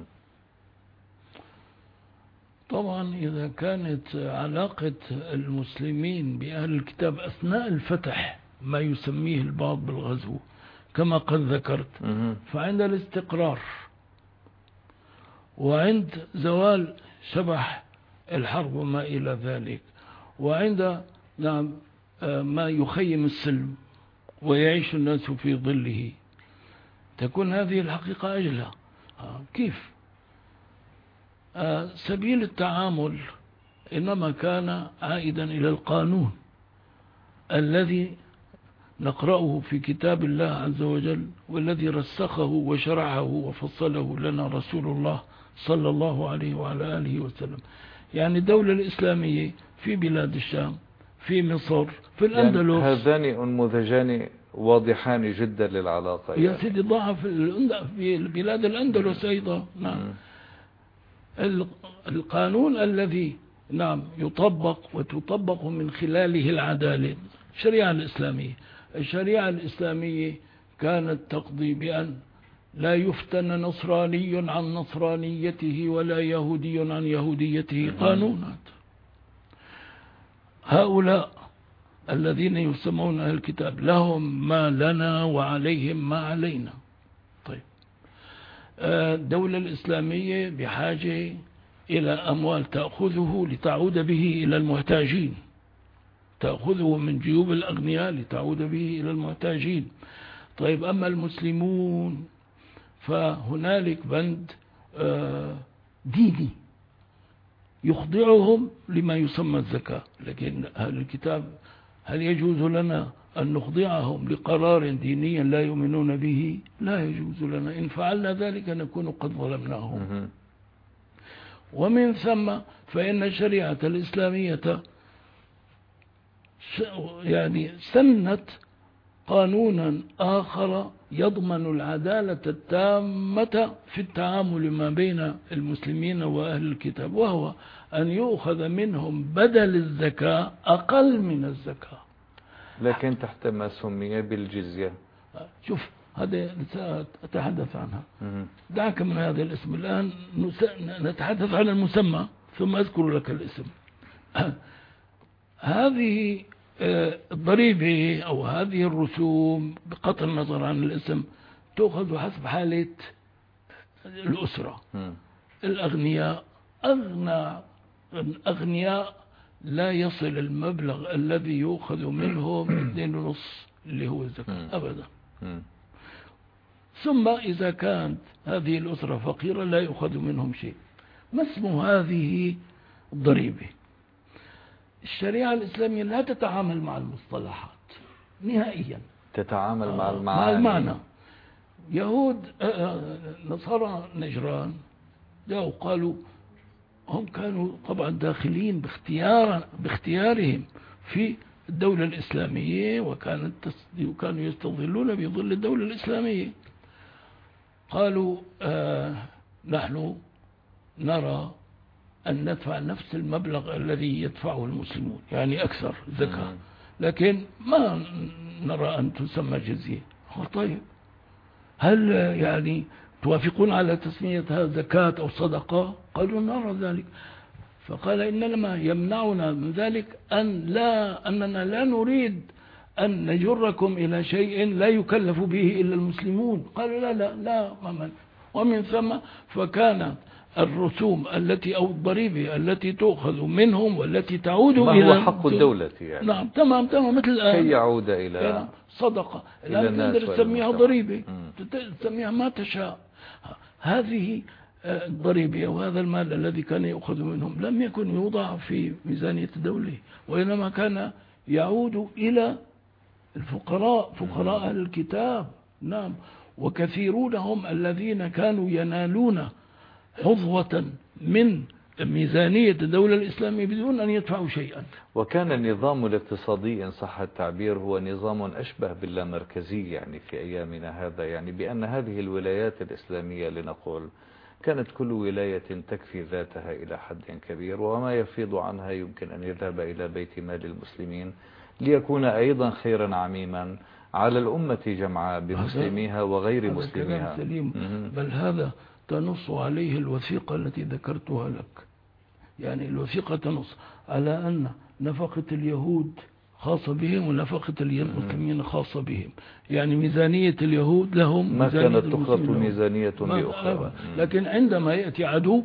طبعا إذا كانت علاقة المسلمين بأهل الكتاب أثناء الفتح ما يسميه البعض بالغزو كما قد ذكرت، فعند الاستقرار وعند زوال شبح الحرب وما إلى ذلك، وعند نعم ما يخيم السلم ويعيش الناس في ظله، تكون هذه الحقيقة أجلى. كيف؟ سبيل التعامل إنما كان عائدا إلى القانون الذي نقرأه في كتاب الله عز وجل، والذي رسخه وشرعه وفصله لنا رسول الله صلى الله عليه وعلى آله وسلم. يعني الدولة الإسلامية في بلاد الشام، في مصر، في الأندلس، يعني هذان أنموذجان واضحان جدا للعلاقة. يا يعني. سيدي ضاع في بلاد الأندلس أيضا. نعم. القانون الذي نعم يطبق وتطبق من خلاله العدالة الشريعة الإسلامية. الشريعة الإسلامية كانت تقضي بأن لا يفتن نصراني عن نصرانيته ولا يهودي عن يهوديته. قانونات هؤلاء الذين يسمون أهل الكتاب لهم ما لنا وعليهم ما علينا. طيب، الدولة الإسلامية بحاجة إلى أموال تأخذه لتعود به إلى المحتاجين، تأخذه من جيوب الأغنياء لتعود به إلى المحتاجين. طيب، أما المسلمون فهنالك بند ديني يخضعهم لما يسمى الزكاة، لكن أهل الكتاب هل يجوز لنا أن نخضعهم لقرار ديني لا يؤمنون به؟ لا يجوز لنا. إن فعلنا ذلك نكون قد ظلمناهم. ومن ثم فإن الشريعة الإسلامية يعني سنت قانونا آخر يضمن العدالة التامة في التعامل ما بين المسلمين وأهل الكتاب، وهو أن يؤخذ منهم بدل الزكاة أقل من الزكاة، لكن تحت ما سمي بالجزية. شوف هذا سأتحدث عنها. دعك من هذا الاسم الآن، نتحدث عن المسمى ثم أذكر لك الاسم. هذه الضريبة أو هذه الرسوم بقطع النظر عن الاسم تأخذ حسب حالة الأسرة. الأغنياء أغنى الأغنياء لا يصل المبلغ الذي يؤخذ منهم اثنين ونص اللي هو الزكاة أبدا. ثم إذا كانت هذه الأسرة فقيرة لا يؤخذ منهم شيء. ما اسم هذه الضريبة؟ الشريعة الإسلامية لا تتعامل مع المصطلحات نهائيا، تتعامل مع المعنى. مع المعنى. يهود نصارى نجران جاءوا قالوا، هم كانوا طبعا داخلين باختيار باختيارهم في الدولة الإسلامية، وكانت وكانوا يستظلون بظل الدولة الإسلامية. قالوا آه نحن نرى أن ندفع نفس المبلغ الذي يدفعه المسلمون، يعني أكثر زكاة، لكن ما نرى أن تسمى جزية. طيب هل يعني توافقون على تسميتها زكاة أو صدقة؟ قالوا نرى ذلك. فقال إنما يمنعنا من ذلك أن لا أننا لا نريد أن نجركم إلى شيء لا يكلف به إلا المسلمون. قالوا لا لا لا ممن. ومن ثم فكانت الرسوم التي أو الضريبة التي تؤخذ منهم والتي تعود ما إلى هو حق الدولة يعني. نعم تمام تمام مثل الآن كي يعود إلى صدقة. الآن تقدر تسميها ضريبة، تسميها ما تشاء. هذه الضريبة وهذا المال الذي كان يؤخذ منهم لم يكن يوضع في ميزانية الدولة، وإنما كان يعود إلى الفقراء، فقراء أهل الكتاب. نعم. وكثيرون هم الذين كانوا ينالون حظوة من ميزانية الدولة الإسلامية بدون أن يدفعوا شيئا. وكان النظام الاقتصادي إن صح التعبير هو نظام أشبه باللامركزي يعني في أيامنا هذا، يعني بأن هذه الولايات الإسلامية لنقول كانت كل ولاية تكفي ذاتها إلى حد كبير، وما يفيض عنها يمكن أن يذهب إلى بيت مال المسلمين ليكون أيضا خيرا عميما على الأمة جمعاء بمسلميها وغير مسلميها. بل هذا تنص عليه الوثيقة التي ذكرتها لك. يعني الوثيقة تنص على أن نفقة اليهود خاصة بهم ونفقة المسلمين خاصة بهم. يعني ميزانية اليهود لهم ما كانت تخلط ميزانية بأخرى، لكن عندما يأتي عدو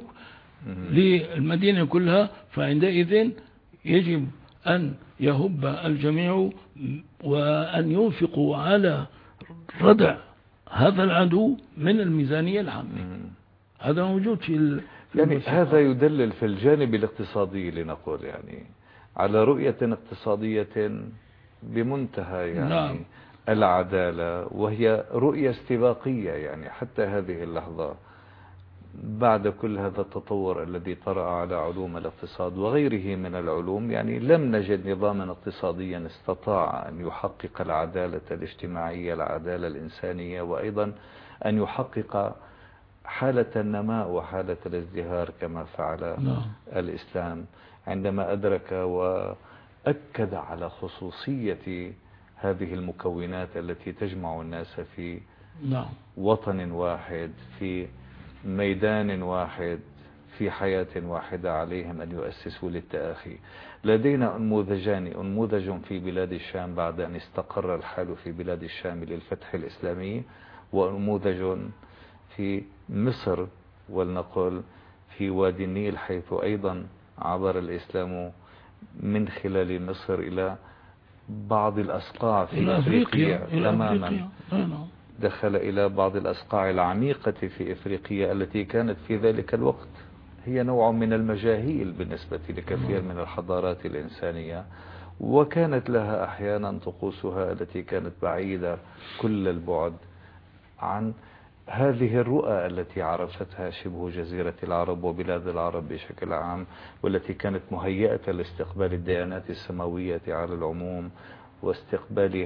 للمدينة كلها فعندئذ يجب أن يهب الجميع وأن ينفقوا على ردع هذا العدو من الميزانية العامة. هذا موجود في يعني هذا يدلل في الجانب الاقتصادي لنقول يعني على رؤية اقتصادية بمنتهى يعني نعم. العدالة، وهي رؤية استباقية يعني حتى هذه اللحظة بعد كل هذا التطور الذي طرأ على علوم الاقتصاد وغيره من العلوم. يعني لم نجد نظاما اقتصاديا استطاع أن يحقق العدالة الاجتماعية، العدالة الإنسانية، وأيضا أن يحقق حالة النماء وحالة الازدهار كما فعل نعم. الإسلام عندما أدرك وأكد على خصوصية هذه المكونات التي تجمع الناس في نعم. وطن واحد، في ميدان واحد، في حياة واحدة، عليهم أن يؤسسوا للتآخي. لدينا أنموذجان، أنموذج في بلاد الشام بعد أن استقر الحال في بلاد الشام للفتح الإسلامي، وأنموذج في مصر ولنقل في وادي النيل، حيث أيضا عبر الإسلام من خلال مصر إلى بعض الأصقاع في أفريقيا تماما، دخل إلى بعض الأصقاع العميقة في أفريقيا التي كانت في ذلك الوقت هي نوع من المجاهيل بالنسبة لكثير من الحضارات الإنسانية، وكانت لها أحيانا طقوسها التي كانت بعيدة كل البعد عن هذه الرؤى التي عرفتها شبه جزيرة العرب وبلاد العرب بشكل عام، والتي كانت مهيئة لاستقبال الديانات السماوية على العموم واستقبال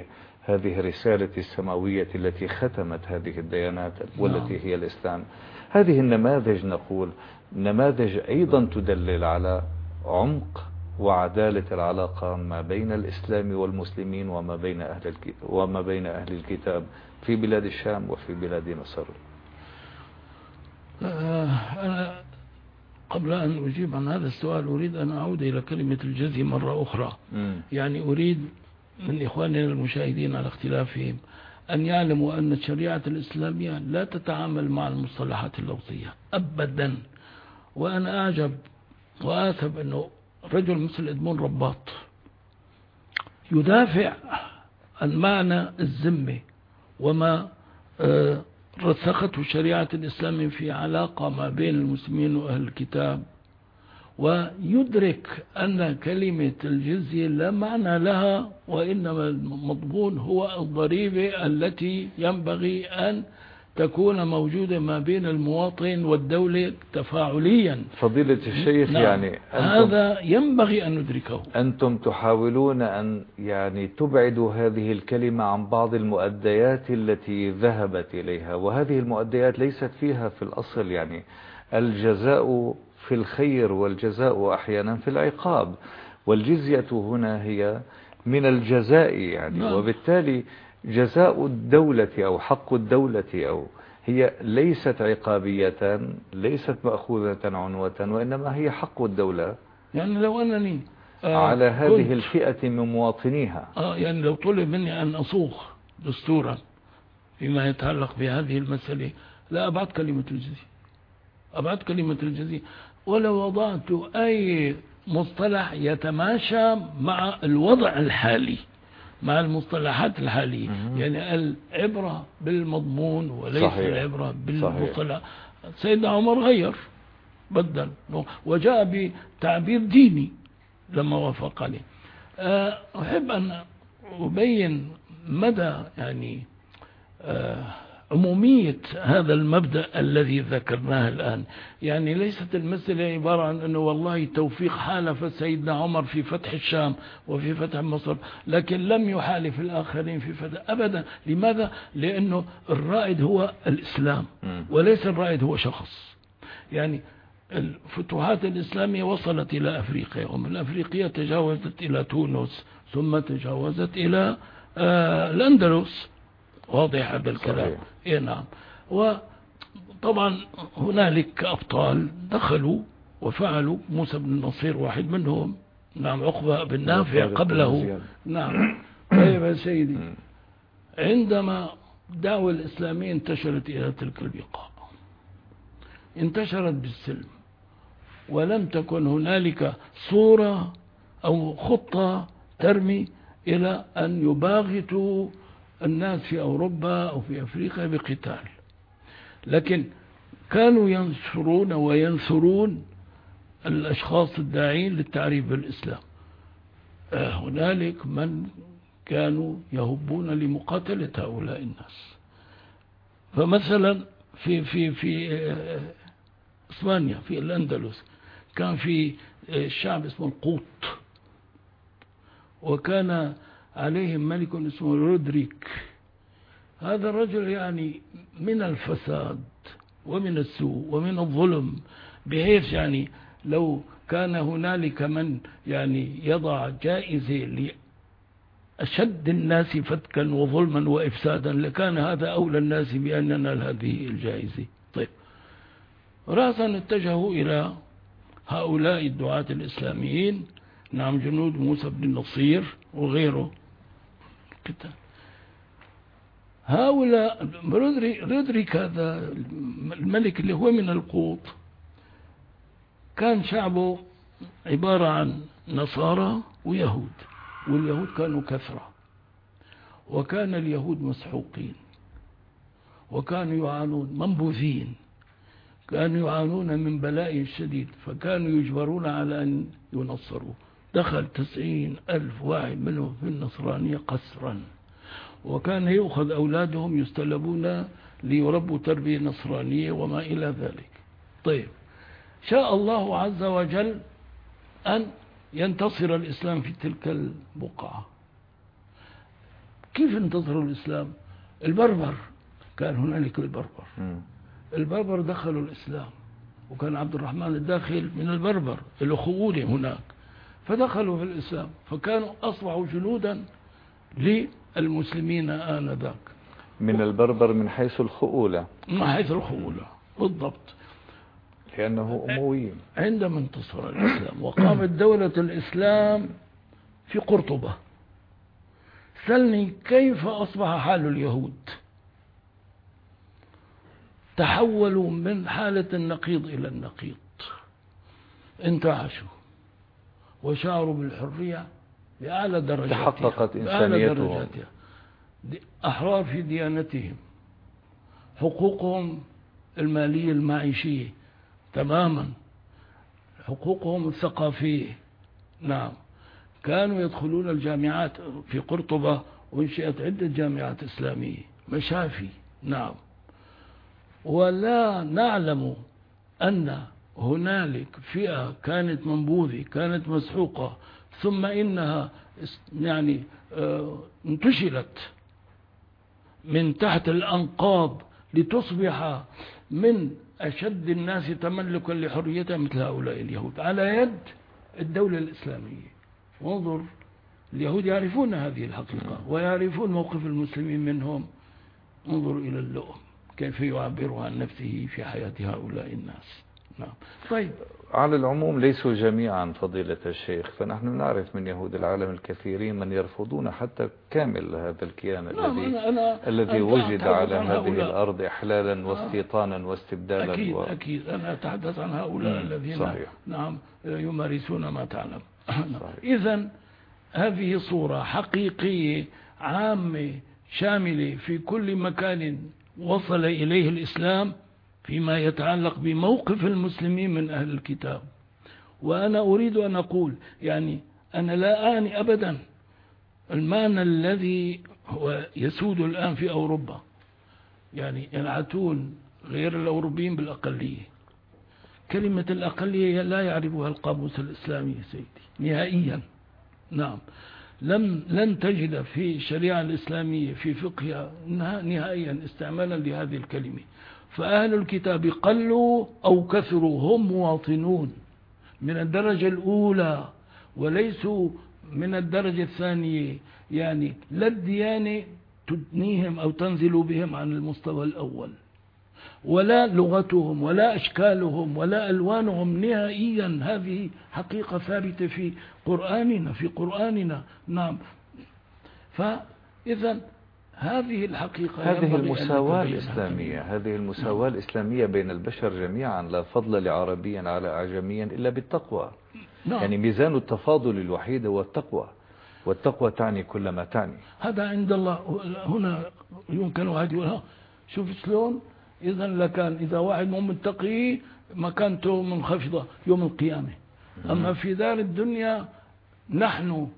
هذه الرسالة السماوية التي ختمت هذه الديانات والتي هي الإسلام. هذه النماذج نقول نماذج أيضا تدلل على عمق وعدالة العلاقة ما بين الإسلام والمسلمين وما بين أهل وما بين أهل الكتاب في بلاد الشام وفي بلاد مصر. أنا قبل أن أجيب عن هذا السؤال أريد أن أعود إلى كلمة الجزية مرة أخرى. م. يعني أريد من إخواننا المشاهدين على اختلافهم أن يعلموا أن الشريعة الإسلامية لا تتعامل مع المصطلحات اللفظية أبدا. وأنا أعجب وآسف أنه رجل مثل إدمون رباط يدافع عن معنى الذمة وما رسخته شريعة الإسلام في علاقة ما بين المسلمين وأهل الكتاب، ويدرك أن كلمة الجزية لا معنى لها، وإنما المضمون هو الضريبة التي ينبغي أن تكون موجودة ما بين المواطن والدولة تفاعليا. فضيلة الشيخ، نعم. يعني هذا ينبغي أن ندركه. أنتم تحاولون أن يعني تبعدوا هذه الكلمة عن بعض المؤديات التي ذهبت إليها، وهذه المؤديات ليست فيها في الأصل يعني الجزاء في الخير والجزاء أحيانا في العقاب، والجزية هنا هي من الجزاء يعني، نعم. وبالتالي جزاء الدولة أو حق الدولة أو هي ليست عقابية، ليست مأخوذة عنوة، وإنما هي حق الدولة. يعني لو أنني آه على هذه الفئة من مواطنيها آه يعني لو طلب مني أن أصوغ دستورا فيما يتعلق بهذه المسألة لا أبعد كلمة الجزية، أبعد كلمة الجزية، ولو وضعت أي مصطلح يتماشى مع الوضع الحالي، مع المصطلحات الحالية. مم. يعني العبرة بالمضمون وليس صحيح. العبرة بالمصطلح. سيدنا عمر غير بدل وجاء بتعبير ديني لما وافق عليه. أحب أن أبين مدى يعني عمومية هذا المبدأ الذي ذكرناه الآن. يعني ليست المسألة عبارة عن أنه والله توفيق حالف سيدنا عمر في فتح الشام وفي فتح مصر لكن لم يحالف الآخرين في فتح أبدا. لماذا؟ لأنه الرائد هو الإسلام وليس الرائد هو شخص. يعني الفتوحات الإسلامية وصلت إلى أفريقيا، ومن الأفريقية تجاوزت إلى تونس ثم تجاوزت إلى آه الأندلس. واضح هذا الكلام؟ إيه نعم. وطبعا هنالك أبطال دخلوا وفعلوا، موسى بن النصير واحد منهم، نعم، عقبة بن نافع قبله، نعم. طيب يا سيدي، عندما الدعوة الإسلامية انتشرت إلى تلك البقاع انتشرت بالسلم، ولم تكن هنالك صورة أو خطة ترمي إلى أن يباغتوا الناس في أوروبا أو في أفريقيا بقتال، لكن كانوا ينشرون وينثرون الأشخاص الداعين للتعريف بالإسلام. هنالك من كانوا يهبون لمقاتلة هؤلاء الناس. فمثلا في في في إسبانيا في الأندلس كان في الشعب اسمه القوط، وكان عليهم ملك اسمه رودريك. هذا الرجل يعني من الفساد ومن السوء ومن الظلم، بحيث يعني لو كان هنالك من يعني يضع جائزة لأشد الناس فتكا وظلما وإفسادا لكان هذا أولى الناس بأن ينال هذه الجائزة. طيب، رأسا اتجهوا إلى هؤلاء الدعاة الإسلاميين، نعم، جنود موسى بن النصير وغيره. هؤلاء رودريك هذا الملك اللي هو من القوط كان شعبه عبارة عن نصارى ويهود، واليهود كانوا كثرة، وكان اليهود مسحوقين، وكانوا يعانون منبوذين، كانوا يعانون من بلاء شديد، فكانوا يجبرون على أن ينصروا. دخل تسعين ألف واحد منهم في النصرانية قسرا، وكان يأخذ أولادهم يستلبون ليربوا تربية نصرانية وما إلى ذلك. طيب، شاء الله عز وجل أن ينتصر الإسلام في تلك البقعة. كيف انتصروا الإسلام؟ البربر، كان هنالك البربر، البربر دخلوا الإسلام، وكان عبد الرحمن الداخل من البربر الأخوة هناك، فدخلوا في الإسلام، فكانوا أصبحوا جنودا للمسلمين آنذاك. من البربر من حيث الخؤولة، من حيث الخؤولة بالضبط، لأنه أمويين. عندما انتصر الإسلام وقامت دولة الإسلام في قرطبة، سلني كيف أصبح حال اليهود؟ تحولوا من حالة النقيض إلى النقيض، انتعشوا وشعروا بالحرية بأعلى درجاتها، تحققت إنسانيتهم، أحرار في ديانتهم، حقوقهم المالية المعيشية تماما، حقوقهم الثقافية. نعم، كانوا يدخلون الجامعات في قرطبة، وانشئت عدة جامعات إسلامية، مشافي. نعم، ولا نعلم أن هنالك فئة كانت منبوذة، كانت مسحوقة، ثم إنها يعني انتشلت من تحت الأنقاض لتصبح من أشد الناس تملكا لحريتها مثل هؤلاء اليهود على يد الدولة الإسلامية. وانظر، اليهود يعرفون هذه الحقيقة ويعرفون موقف المسلمين منهم. انظر إلى اللؤم كيف يعبر عن نفسه في حياة هؤلاء الناس. نعم. طيب، على العموم ليسوا جميعا فضيلة الشيخ، فنحن نعرف من يهود العالم الكثيرين من يرفضون حتى كامل هذا الكيان نعم. الذي أنا أنا الذي وجد على هذه هؤلاء. الأرض إحلالا واستيطانا واستبدالا. أكيد و... أكيد أنا أتحدث عن هؤلاء الذين صحيح. نعم يمارسون ما تعلم. إذن هذه صورة حقيقية عامة شاملة في كل مكان وصل إليه الإسلام فيما يتعلق بموقف المسلمين من أهل الكتاب. وأنا أريد أن أقول يعني أنا لا أعني أبدا المعنى الذي هو يسود الآن في أوروبا، يعني ينعتون غير الأوروبيين بالأقلية. كلمة الأقلية لا يعرفها القاموس الإسلامي سيدي نهائيا. نعم، لم لن تجد في الشريعة الإسلامية في فقهها نهائيا استعمالا لهذه الكلمة. فأهل الكتاب قلوا أو كثروا هم مواطنون من الدرجة الأولى، وليسوا من الدرجة الثانية، يعني لا الديانة تدنيهم أو تنزل بهم عن المستوى الأول، ولا لغتهم ولا أشكالهم ولا ألوانهم نهائيا. هذه حقيقة ثابتة في قرآننا في قرآننا. نعم، فإذا هذه الحقيقة، هذه المساواة الإسلامية، هذه المساواة نعم. الإسلامية بين البشر جميعا، لا فضل لعربي على أعجمي إلا بالتقوى. نعم. يعني ميزان التفاضل الوحيد هو التقوى، والتقوى تعني كل ما تعني. هذا عند الله. هنا يمكن واحد يقول شوف شلون، إذا لكان إذا واحد مو متقي مكانته منخفضة يوم القيامة. أما في دار الدنيا نحن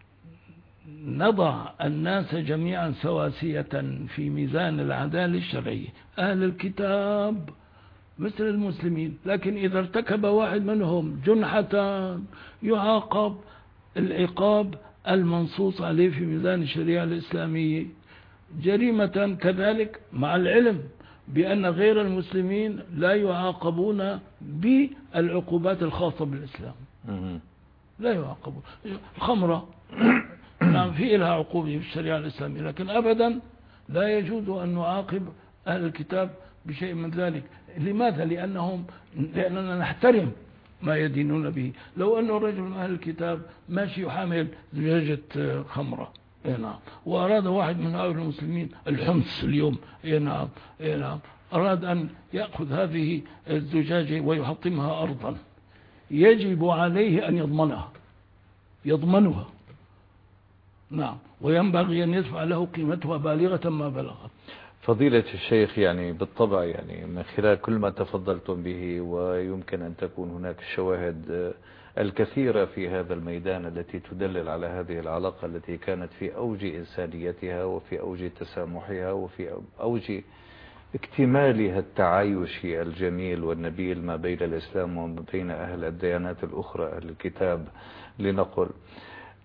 نضع الناس جميعا سواسية في ميزان العدالة الشرعية. أهل الكتاب مثل المسلمين، لكن إذا ارتكب واحد منهم جنحة يعاقب العقاب المنصوص عليه في ميزان الشريعة الإسلامية جريمة كذلك، مع العلم بأن غير المسلمين لا يعاقبون بالعقوبات الخاصة بالإسلام. لا يعاقبون. الخمرة نعم في لها عقوبة في الشريعة الإسلامية، لكن أبدا لا يجوز أن نعاقب أهل الكتاب بشيء من ذلك. لماذا؟ لأنهم لأننا نحترم ما يدينون به. لو أن الرجل من أهل الكتاب ماشي يحامل زجاجة خمرة، نعم، وأراد واحد من هؤلاء المسلمين الحمص اليوم، نعم نعم أراد أن يأخذ هذه الزجاجة ويحطمها أرضا، يجب عليه أن يضمنها يضمنها نعم، وينبغي أن يدفع له قيمتها بالغة ما بلغت. فضيلة الشيخ، يعني بالطبع يعني من خلال كل ما تفضلتم به، ويمكن أن تكون هناك شواهد الكثيرة في هذا الميدان التي تدلل على هذه العلاقة التي كانت في أوج إنسانيتها وفي أوج تسامحها وفي أوج اكتمالها التعايشي الجميل والنبيل ما بين الإسلام وما بين أهل الديانات الأخرى، أهل الكتاب لنقل.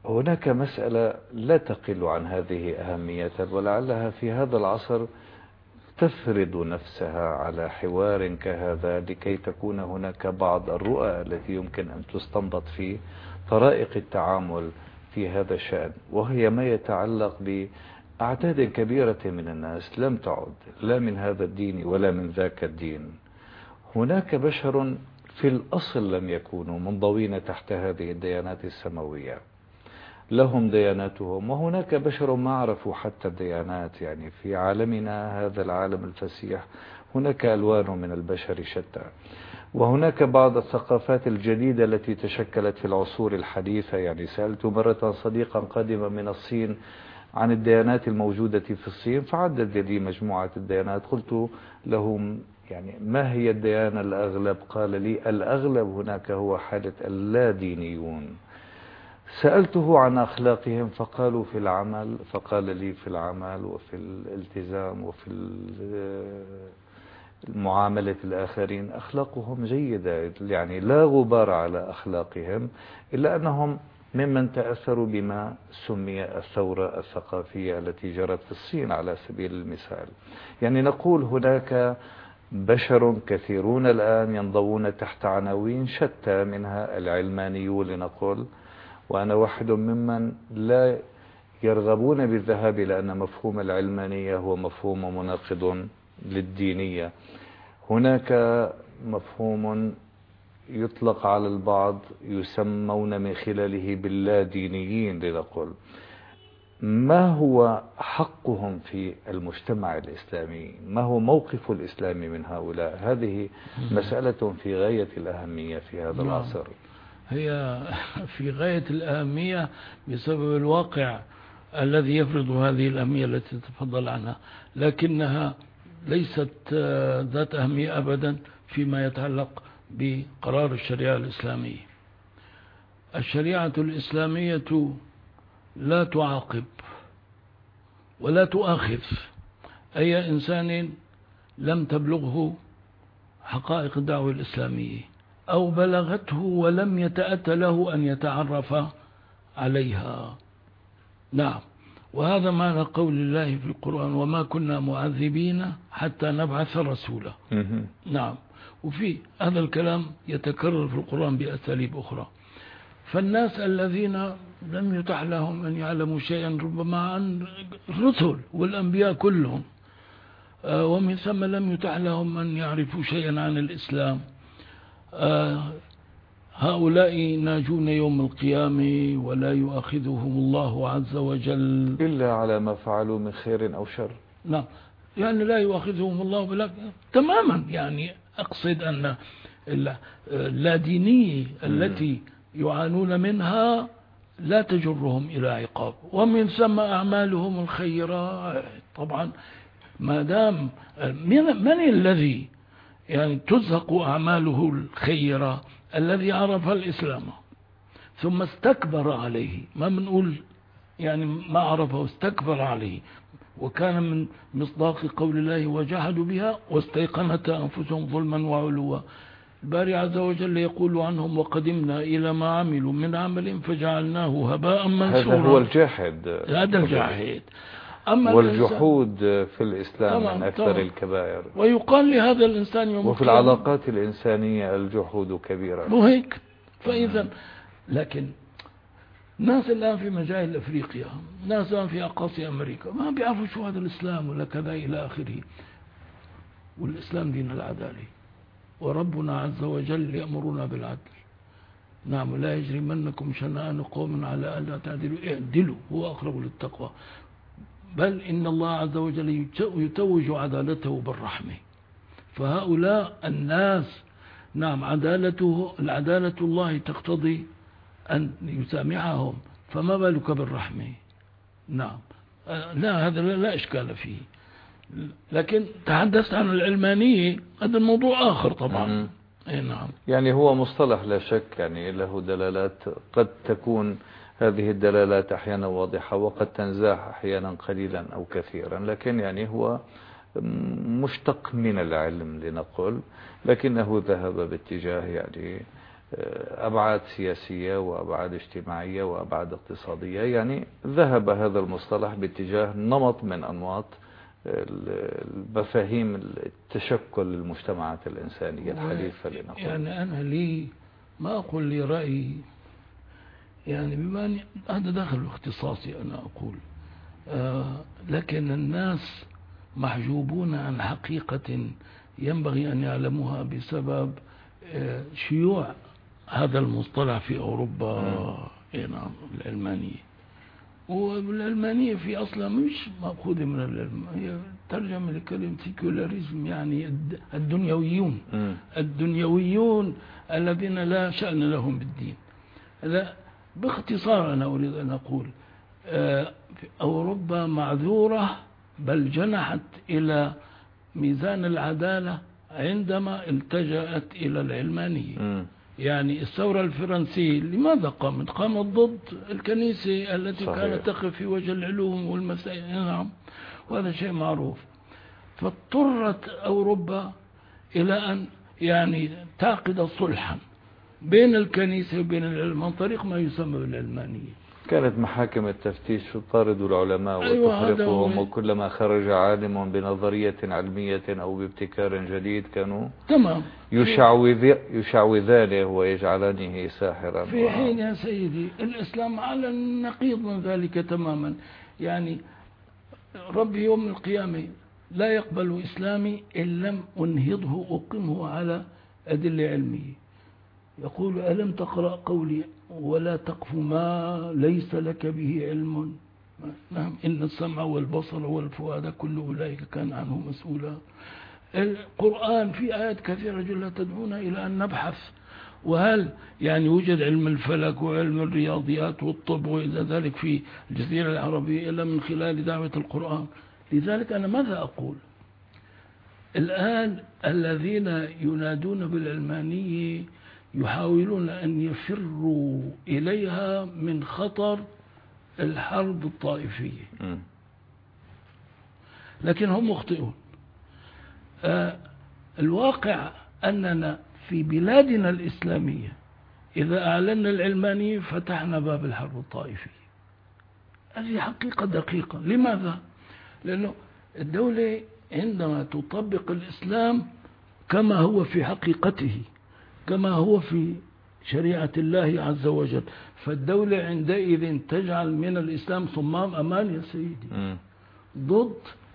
هناك مسألة لا تقل عن هذه أهمية، ولعلها في هذا العصر تفرض نفسها على حوار كهذا لكي تكون هناك بعض الرؤى التي يمكن أن تستنبط في طرائق التعامل في هذا الشأن، وهي ما يتعلق بأعداد كبيرة من الناس لم تعد لا من هذا الدين ولا من ذاك الدين. هناك بشر في الأصل لم يكونوا منضوين تحت هذه الديانات السماوية، لهم دياناتهم، وهناك بشر ما عرفوا حتى الديانات. يعني في عالمنا هذا العالم الفسيح هناك ألوان من البشر شتى، وهناك بعض الثقافات الجديدة التي تشكلت في العصور الحديثة. يعني سألت مرة صديقا قادما من الصين عن الديانات الموجودة في الصين، فعدد لي مجموعة الديانات. قلت لهم يعني ما هي الديانة الأغلب؟ قال لي الأغلب هناك هو حالة اللادينيون. سألته عن أخلاقهم فقالوا في العمل، فقال لي في العمل وفي الالتزام وفي معاملة الآخرين أخلاقهم جيدة، يعني لا غبار على أخلاقهم، إلا أنهم ممن تأثروا بما سمي الثورة الثقافية التي جرت في الصين على سبيل المثال. يعني نقول هناك بشر كثيرون الآن ينضوون تحت عناوين شتى، منها العلمانيون لنقول، وأنا واحد ممن لا يرغبون بالذهاب لأن مفهوم العلمانية هو مفهوم مناقض للدينية. هناك مفهوم يطلق على البعض يسمون من خلاله باللادينيين لنقول. ما هو حقهم في المجتمع الإسلامي؟ ما هو موقف الإسلام من هؤلاء؟ هذه مسألة في غاية الأهمية في هذا العصر. هي في غاية الأهمية بسبب الواقع الذي يفرض هذه الأهمية التي تفضل عنها، لكنها ليست ذات أهمية أبدا فيما يتعلق بقرار الشريعة الإسلامية. الشريعة الإسلامية لا تعاقب ولا تؤاخذ أي إنسان لم تبلغه حقائق الدعوة الإسلامية أو بلغته ولم يتأتى له أن يتعرف عليها. نعم، وهذا معنى قول الله في القرآن: وما كنا معذبين حتى نبعث رسولا. نعم، وفي هذا الكلام يتكرر في القرآن بأساليب أخرى. فالناس الذين لم يتح لهم أن يعلموا شيئا ربما عن الرسل والأنبياء كلهم، ومن ثم لم يتح لهم أن يعرفوا شيئا عن الإسلام، هؤلاء ناجون يوم القيامة ولا يؤاخذهم الله عز وجل إلا على ما فعلوا من خير أو شر. نعم، يعني لا يؤاخذهم الله بلا تماما. يعني أقصد أن اللادينية التي يعانون منها لا تجرهم إلى عقاب، ومن ثم أعمالهم الخيرة طبعا ما دام من, من الذي يعني تزهق أعماله الخيرة؟ الذي عرف الإسلام ثم استكبر عليه. ما بنقول يعني ما عرفه، استكبر عليه، وكان من مصداق قول الله: وجحدوا بها واستيقنتها أنفسهم ظلما وعلوا. الباري عز وجل يقول عنهم: وقدمنا إلى ما عملوا من عمل فجعلناه هباء منثورا. هذا هو الجاحد. هذا الجاحد. أما والجحود في الإسلام من أكثر طبعا الكبائر، ويقال لهذا الإنسان يوم وفي العلاقات الإنسانية الجحود كبيرة. وهيك فإذا لكن ناس الآن في مجال أفريقيا، ناس الآن في أقاصي أمريكا ما بيعرفوا شو هذا الإسلام ولا كذا إلى آخره. والإسلام دين العدالة، وربنا عز وجل يأمرنا بالعدل. نعم، لا يجرمنكم شنآن قوم على ألا تعدلوا اعدلوا هو أقرب للتقوى، بل إن الله عز وجل يتوج عدالته بالرحمة. فهؤلاء الناس نعم عدالته العدالة الله تقتضي أن يسامحهم، فما بالك بالرحمة؟ نعم، لا هذا لا إشكال فيه. لكن تحدثت عن العلمانية، هذا الموضوع آخر طبعا. أي نعم، يعني هو مصطلح لا شك يعني له دلالات، قد تكون هذه الدلالات أحيانا واضحة وقد تنزاح أحيانا قليلا أو كثيرا، لكن يعني هو مشتق من العلم لنقول، لكنه ذهب باتجاه يعني أبعاد سياسية وأبعاد اجتماعية وأبعاد اقتصادية. يعني ذهب هذا المصطلح باتجاه نمط من أنماط المفاهيم التشكل المجتمعات الإنسانية الحديثة لنقول. يعني أنا لي ما أقول لي رأيي، يعني بما أن هذا داخل اختصاصي أنا أقول، آه لكن الناس محجوبون عن حقيقة ينبغي أن يعلموها بسبب آه شيوع هذا المصطلح في أوروبا. نعم، العلمانية. والعلمانية في أصلها مش مأخوذة من العلم، هي ترجمة لكلمة سيكولاريزم، يعني الدنيويون الدنيويون الذين لا شأن لهم بالدين. لا، باختصار أنا أريد أن أقول في أوروبا معذورة، بل جنحت إلى ميزان العدالة عندما التجأت إلى العلمانية. م. يعني الثورة الفرنسية لماذا قامت؟ قامت ضد الكنيسة التي صحيح. كانت تقف في وجه العلوم والمسائل. نعم، وهذا شيء معروف. فاضطرت أوروبا إلى أن يعني تعقد صلحا بين الكنيسة وبين العلم عن طريق ما يسمى بالعلمانية. كانت محاكم التفتيش تطارد العلماء وتحرقهم، أيوة، وكلما خرج عالم بنظرية علمية أو بابتكار جديد كانوا تمام يشعوذ يشعوذانه ويجعلانه ساحرا. في حين يا سيدي الإسلام على النقيض من ذلك تماما. يعني رب يوم القيامة لا يقبل إسلامي إن لم أنهضه أقمه على أدلة علمية. يقول ألم تقرأ قولي ولا تقف ما ليس لك به علم. نعم، إن السمع والبصر والفؤاد كل أولئك كان عنه مسؤولا. القرآن في آيات كثيرة جدا تدعونا إلى أن نبحث، وهل يعني وجد علم الفلك وعلم الرياضيات والطب وإلى ذلك في الجزيرة العربية إلا من خلال دعوة القرآن. لذلك أنا ماذا أقول الآن؟ الذين ينادون بالعلمانية يحاولون أن يفروا إليها من خطر الحرب الطائفية، لكن هم مخطئون. آه الواقع أننا في بلادنا الإسلامية إذا أعلنا العلمانية فتحنا باب الحرب الطائفية. هذه حقيقة دقيقة. لماذا؟ لأنه الدولة عندما تطبق الإسلام كما هو في حقيقته، كما هو في شريعة الله عز وجل، فالدولة عندئذ تجعل من الإسلام صمام أمان يا سيدي، م. ضد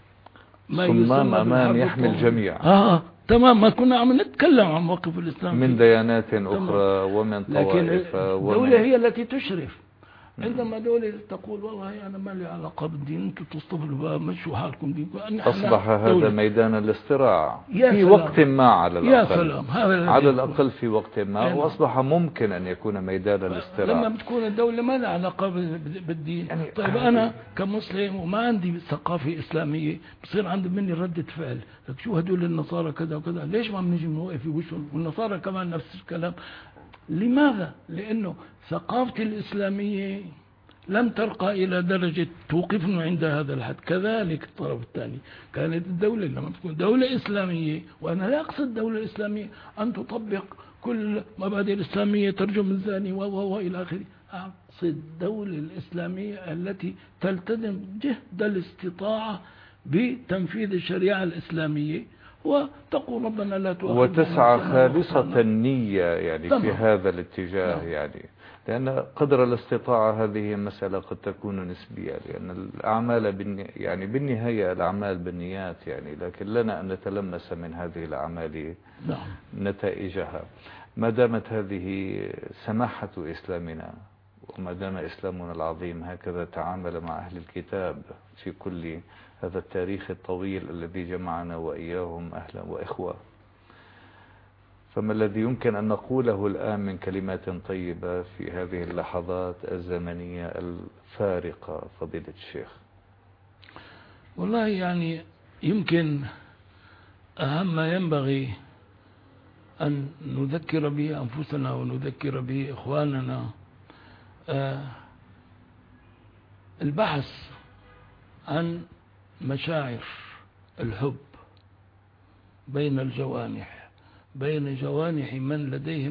ما صمام أمان يحمي الجميع. آه تمام، ما كنا عم نتكلم عن موقف الإسلام من ديانات أخرى ومن طوائف. لكن الدولة هي التي تشرف. عندما دولة تقول والله أنا ما لي علاقة بالدين، أنتم تصطفلوا مشوا حالكم دينكم. أصبح هذا ميدان الاصطراع في وقت ما، على الأقل على الأقل في وقت ما، وأصبح ممكن أن يكون ميدان الاصطراع لما بتكون الدولة ما لها علاقة بالدين. يعني طيب أنا كمسلم وما عندي ثقافة إسلامية بصير عندي مني ردة فعل، لك شو هدول النصارى كذا وكذا، ليش ما بنجي نوقف في وشهم؟ والنصارى كمان نفس الكلام. لماذا؟ لأنه ثقافتي الإسلامية لم ترقى إلى درجة توقفنا عند هذا الحد. كذلك الطرف الثاني كانت الدولة لما تكون دولة إسلامية، وأنا لا أقصد دولة إسلامية أن تطبق كل مبادئ الإسلامية ترجم الزاني وإلى آخره. أقصد الدولة الإسلامية التي تلتزم جهد الاستطاعة بتنفيذ الشريعة الإسلامية وتقول ربنا لا تؤاخذنا وتسعى خالصة النية يعني طبعا. في هذا الاتجاه طبعا. يعني لأن قدر الاستطاعة هذه مسألة قد تكون نسبية، لأن الأعمال بالني... يعني بالنهاية الأعمال بالنيات يعني، لكن لنا أن نتلمس من هذه الأعمال نعم. نتائجها. ما دامت هذه سماحة إسلامنا وما دام إسلامنا العظيم هكذا تعامل مع أهل الكتاب في كل هذا التاريخ الطويل الذي جمعنا وإياهم أهلا وإخوة، فما الذي يمكن أن نقوله الآن من كلمات طيبة في هذه اللحظات الزمنية الفارقة فضيلة الشيخ؟ والله يعني يمكن أهم ما ينبغي أن نذكر به أنفسنا ونذكر به إخواننا آه البحث عن مشاعر الحب بين الجوانح، بين جوانح من لديهم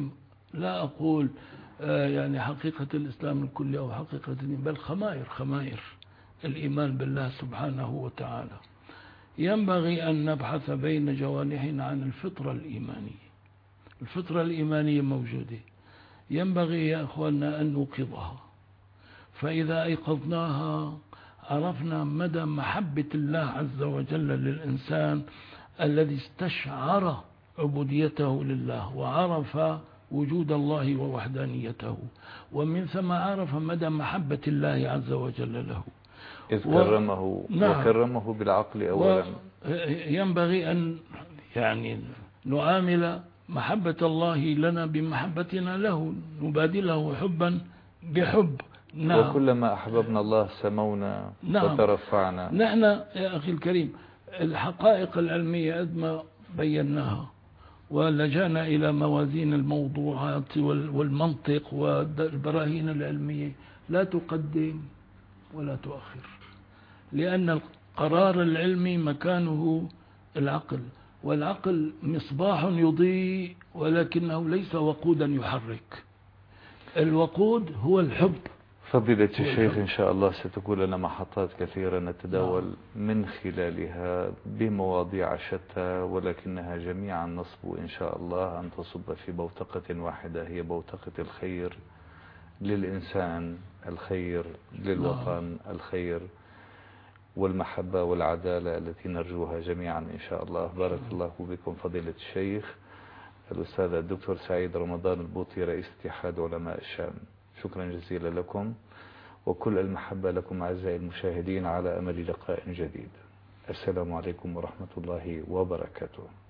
لا أقول يعني حقيقة الإسلام الكلي أو حقيقة الإيمان، بل خمائر خمائر الإيمان بالله سبحانه وتعالى. ينبغي أن نبحث بين جوانحنا عن الفطرة الإيمانية. الفطرة الإيمانية موجودة، ينبغي يا أخواننا أن نوقظها، فإذا أيقظناها عرفنا مدى محبة الله عز وجل للإنسان الذي استشعر عبوديته لله وعرف وجود الله ووحدانيته، ومن ثم عرف مدى محبة الله عز وجل له، إذ كرمه و... نعم. وكرمه بالعقل أولا. ينبغي أن يعني نعامل محبة الله لنا بمحبتنا له، نبادله حبا بحب. نعم. وكلما أحببنا الله سمونا نعم. وترفعنا. نحن يا أخي الكريم الحقائق العلمية قد ما بيناها ولجأنا إلى موازين الموضوعات والمنطق والبراهين العلمية لا تقدم ولا تؤخر، لأن القرار العلمي مكانه العقل، والعقل مصباح يضيء ولكنه ليس وقودا يحرك. الوقود هو الحب. فضيلة الشيخ إن شاء الله ستكون لنا محطات كثيرة نتداول من خلالها بمواضيع شتى، ولكنها جميعا نصب إن شاء الله أن تصب في بوتقة واحدة، هي بوتقة الخير للإنسان، الخير للوطن، الخير والمحبة والعدالة التي نرجوها جميعا إن شاء الله. بارك الله بكم فضيلة الشيخ الأستاذ الدكتور سعيد رمضان البوطي رئيس اتحاد علماء الشام، شكرا جزيلا لكم وكل المحبة لكم أعزائي المشاهدين، على أمل لقاء جديد. السلام عليكم ورحمة الله وبركاته.